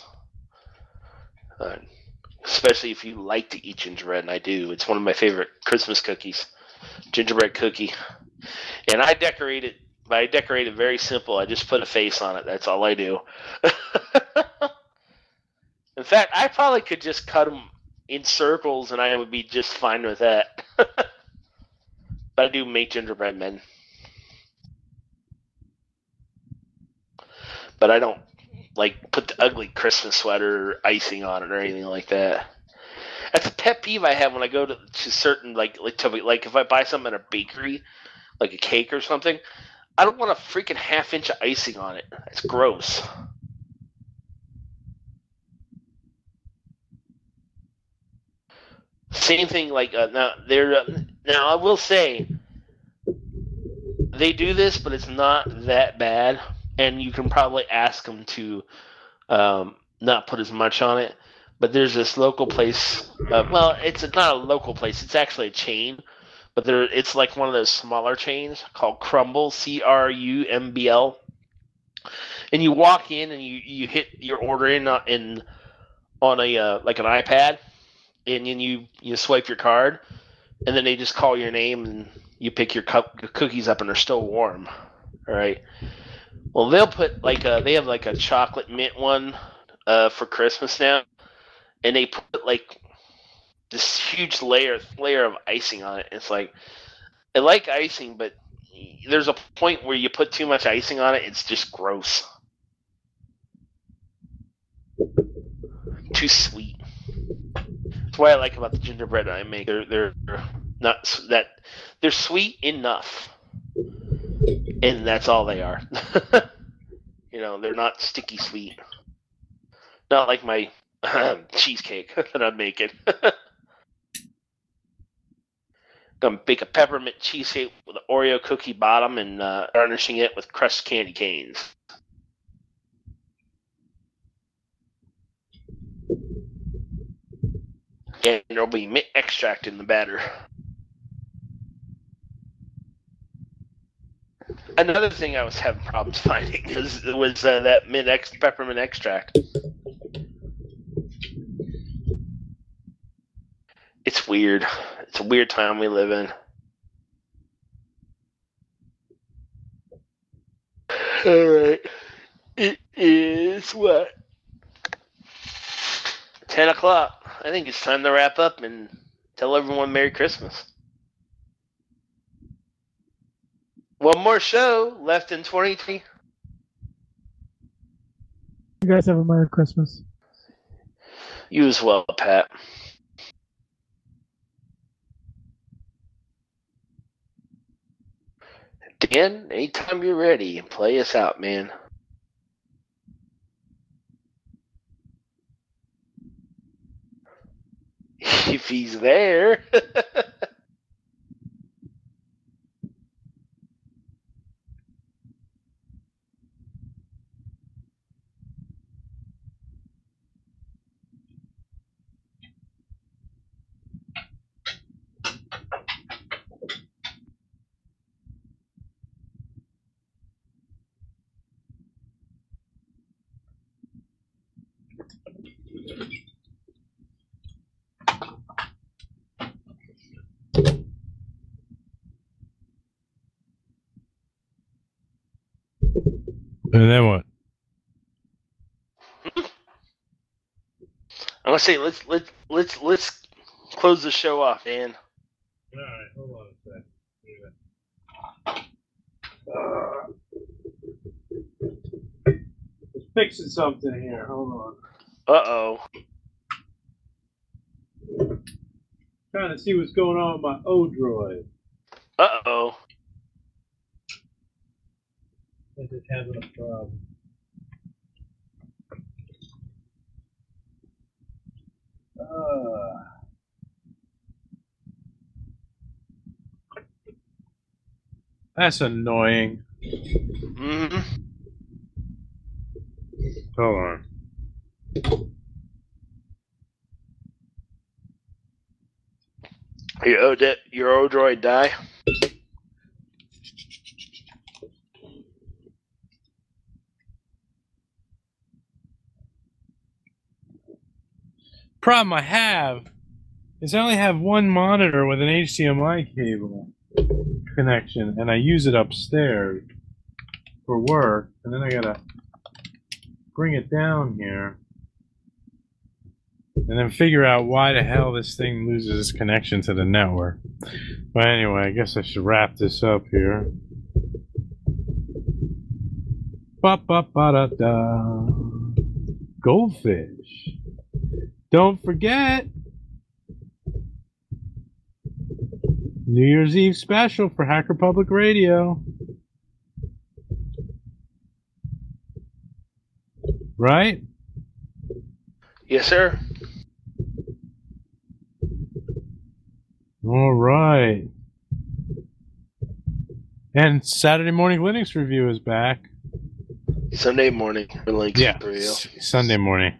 Speaker 2: Especially if you like to eat gingerbread, and I do. It's one of my favorite Christmas cookies. Gingerbread cookie. And I decorate it, but I decorate it very simple. I just put a face on it. That's all I do. In fact, I probably could just cut them in circles, and I would be just fine with that. But I do make gingerbread men. But I don't like put the ugly Christmas sweater or icing on it or anything like that. That's a pet peeve I have when I go to certain like if I buy something at a bakery, like a cake or something, I don't want a freaking half-inch of icing on it. It's gross. Same thing like now I will say they do this, but it's not that bad. And you can probably ask them to not put as much on it. But there's this local place. Well, it's not a local place. It's actually a chain. But it's like one of those smaller chains called Crumbl, Crumbl. And you walk in and you hit your order in on a like an iPad. And then you swipe your card. And then they just call your name and you pick your cookies up and they're still warm. All right. Well, they'll put they have like a chocolate mint one for Christmas now, and they put like this huge layer of icing on it. It's like I like icing, but there's a point where you put too much icing on it, it's just gross, too sweet. That's what I like about the gingerbread I make. They're not that they're sweet enough. And that's all they are. They're not sticky sweet. Not like my cheesecake that I'm making. Gonna bake a peppermint cheesecake with an Oreo cookie bottom and garnishing it with crushed candy canes. And there'll be mint extract in the batter. Another thing I was having problems finding was that peppermint extract. It's weird. It's a weird time we live in. All right. It is what? 10 o'clock. I think it's time to wrap up and tell everyone Merry Christmas. One more show left in 2020.
Speaker 6: You guys have a Merry Christmas.
Speaker 2: You as well, Pat. Dan, anytime you're ready, play us out, man. If he's there.
Speaker 1: And then what?
Speaker 2: I'm gonna say let's close the show off, Dan.
Speaker 1: All right, hold on a sec.
Speaker 3: Just fixing something here. Hold on.
Speaker 2: Uh-oh.
Speaker 3: Trying to see what's going on with my Odroid.
Speaker 2: Uh-oh.
Speaker 3: I think it's having a problem.
Speaker 1: That's annoying.
Speaker 2: Mm-hmm.
Speaker 1: Hold on.
Speaker 2: Your Odroid die?
Speaker 1: Problem I have is I only have one monitor with an HDMI cable connection, and I use it upstairs for work, and then I gotta bring it down here and then figure out why the hell this thing loses its connection to the network. But anyway, I guess I should wrap this up here. Ba-ba-ba-da-da. Goldfish. Don't forget, New Year's Eve special for Hacker Public Radio. Right?
Speaker 2: Yes, sir.
Speaker 1: All right. And Saturday Morning Linux Review is back.
Speaker 2: Sunday morning for Linux
Speaker 1: Yeah,
Speaker 2: Radio.
Speaker 1: Sunday morning.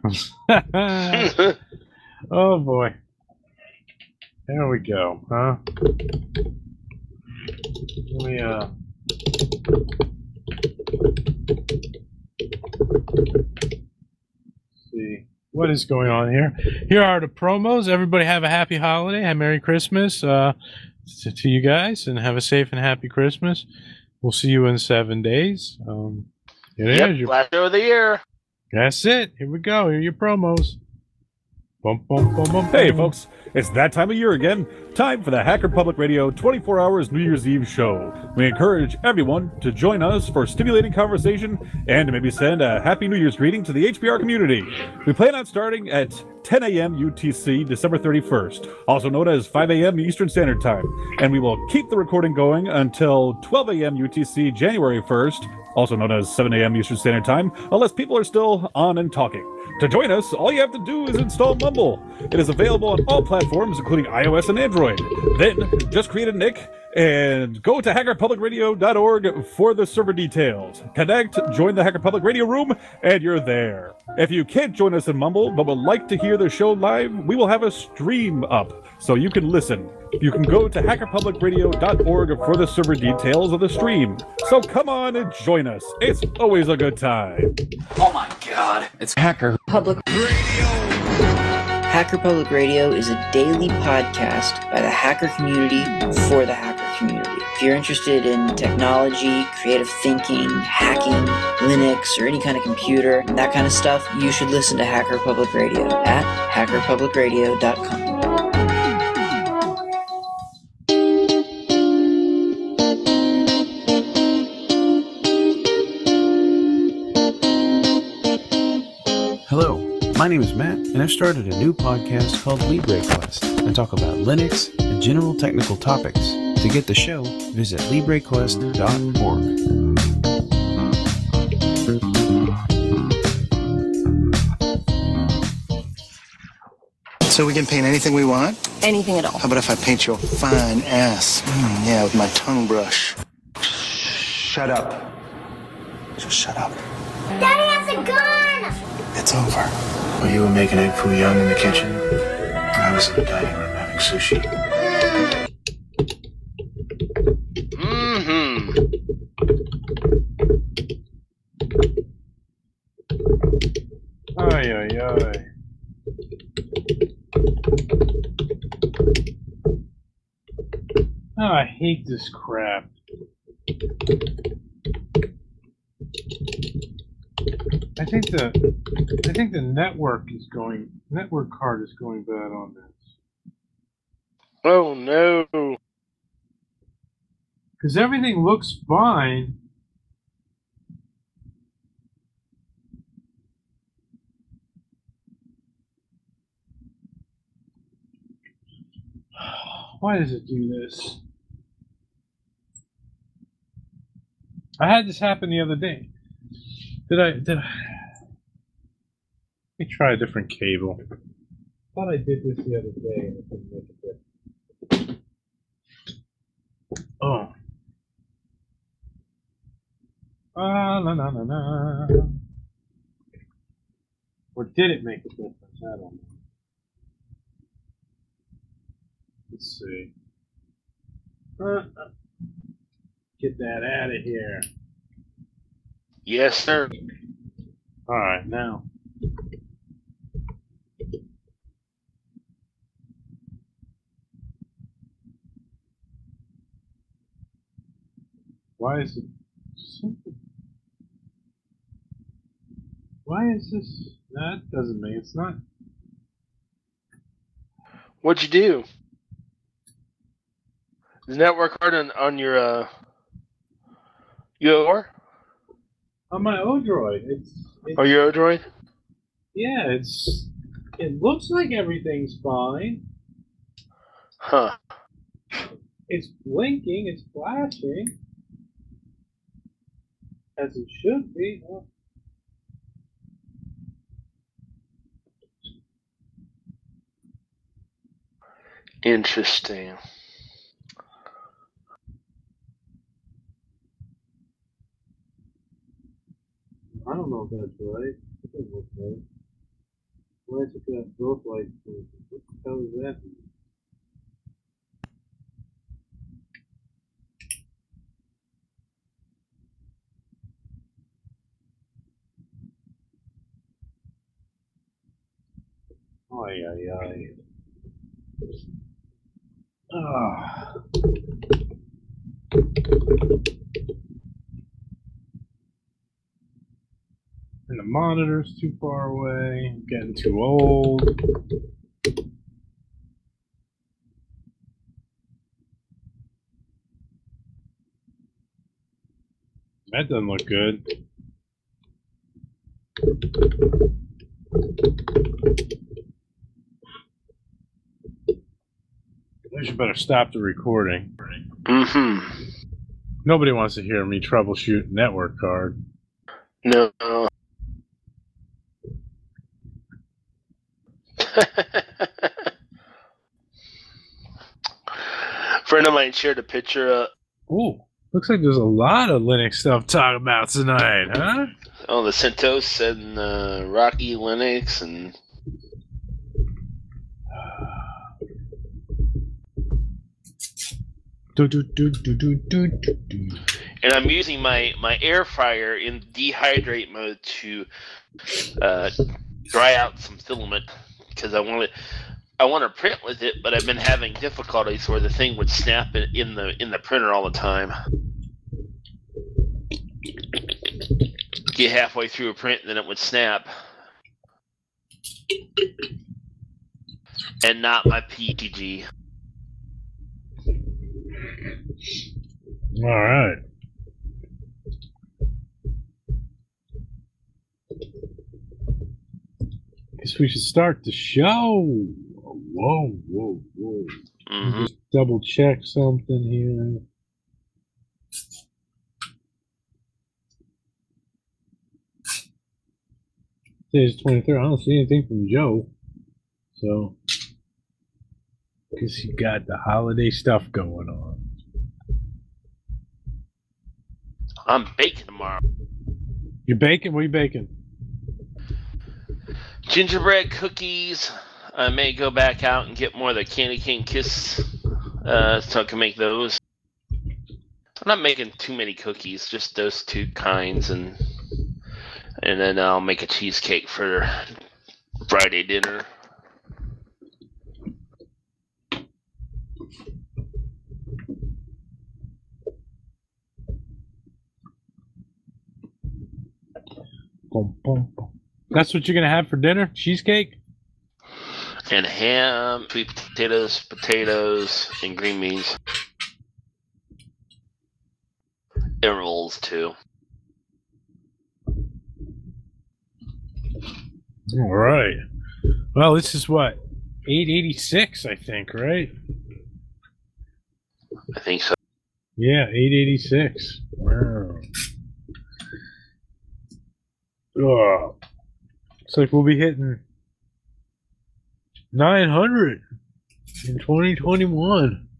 Speaker 1: Oh boy. There we go, huh? Let me see what is going on here. Here are the promos. Everybody have a happy holiday. Have Merry Christmas to you guys, and have a safe and happy Christmas. We'll see you in 7 days.
Speaker 2: Last show of the year.
Speaker 1: That's it. Here we go. Here are your promos. Bum, bum, bum, bum,
Speaker 5: Hey,
Speaker 1: bum.
Speaker 5: folks, it's that time of year again. Time for the Hacker Public Radio 24 Hours New Year's Eve show. We encourage everyone to join us for stimulating conversation and to maybe send a Happy New Year's greeting to the HBR community. We plan on starting at 10 a.m. UTC, December 31st, also known as 5 a.m. Eastern Standard Time. And we will keep the recording going until 12 a.m. UTC, January 1st, also known as 7 a.m. Eastern Standard Time, unless people are still on and talking. To join us, all you have to do is install Mumble. It is available on all platforms, including iOS and Android. Then, just create a nick and go to hackerpublicradio.org for the server details. Connect, join the Hacker Public Radio room, and you're there. If you can't join us in Mumble, but would like to hear the show live, we will have a stream up, so you can listen. You can go to hackerpublicradio.org for the server details of the stream. So come on and join us. It's always a good time.
Speaker 8: Oh my god. It's Hacker
Speaker 9: Public Radio. Hacker Public Radio is a daily podcast by the hacker community for the hacker community. If you're interested in technology, creative thinking, hacking, Linux, or any kind of computer, that kind of stuff, you should listen to Hacker Public Radio at hackerpublicradio.com.
Speaker 7: Hello, my name is Matt, and I've started a new podcast called LibreQuest. I talk about Linux and general technical topics. To get the show, visit LibreQuest.org.
Speaker 10: So we can paint anything we want?
Speaker 11: Anything at all.
Speaker 10: How about if I paint your fine ass? Yeah, with my tongue brush. Shut up. Just shut up.
Speaker 12: Daddy has a gun!
Speaker 10: It's over.
Speaker 7: While you were making egg foo young in the kitchen, I was in the dining room having sushi.
Speaker 1: Ay, ay, ay. Oh, I hate this crap. I think the network card is going bad on this.
Speaker 2: Oh no.
Speaker 1: Because everything looks fine. Why does it do this? I had this happen the other day. Let me try a different cable. I thought I did this the other day and it didn't make a difference. Oh. La la la la. Or did it make a difference? I don't know. Let's see. Get that out of here.
Speaker 2: Yes, sir.
Speaker 1: All right, now. Why is it simple? Why is this? That doesn't mean it's not.
Speaker 2: What'd you do? The network card on your UOR?
Speaker 1: On my Odroid, it's
Speaker 2: Or your Odroid?
Speaker 1: yeah, it looks like everything's fine.
Speaker 2: Huh.
Speaker 1: It's blinking, it's flashing, as it should be. Oh.
Speaker 2: Interesting.
Speaker 1: I don't know if that's right. It doesn't look right. Why is it got both lights? What the hell is that? Ay, ay, ay. Ah. And the monitor's too far away. Getting too old. That doesn't look good. I should better stop the recording.
Speaker 2: Mm-hmm.
Speaker 1: Nobody wants to hear me troubleshoot network card.
Speaker 2: No. Friend of mine shared a picture.
Speaker 1: Ooh, looks like there's a lot of Linux stuff to talk about tonight, huh?
Speaker 2: Oh, the CentOS and Rocky Linux and. And I'm using my air fryer in dehydrate mode to dry out some filament because I want to print with it, but I've been having difficulties where the thing would snap in the printer all the time. Get halfway through a print, and then it would snap. And not my PTG.
Speaker 1: All right. Guess we should start the show. Whoa.
Speaker 2: Mm-hmm.
Speaker 1: Just double check something here. Today's 23rd. I don't see anything from Joe. So, guess he got the holiday stuff going on.
Speaker 2: I'm baking tomorrow.
Speaker 1: You baking? What are you baking?
Speaker 2: Gingerbread cookies. I may go back out and get more of the Candy Cane Kiss so I can make those. I'm not making too many cookies, just those two kinds, and then I'll make a cheesecake for Friday dinner.
Speaker 1: That's what you're gonna have for dinner? Cheesecake?
Speaker 2: And ham, sweet potatoes, and green beans. And rolls too.
Speaker 1: All right. Well, this is what? 886, I think, right?
Speaker 2: I think so.
Speaker 1: Yeah, 886. Wow. Oh. Looks like we'll be hitting 900 in 2021.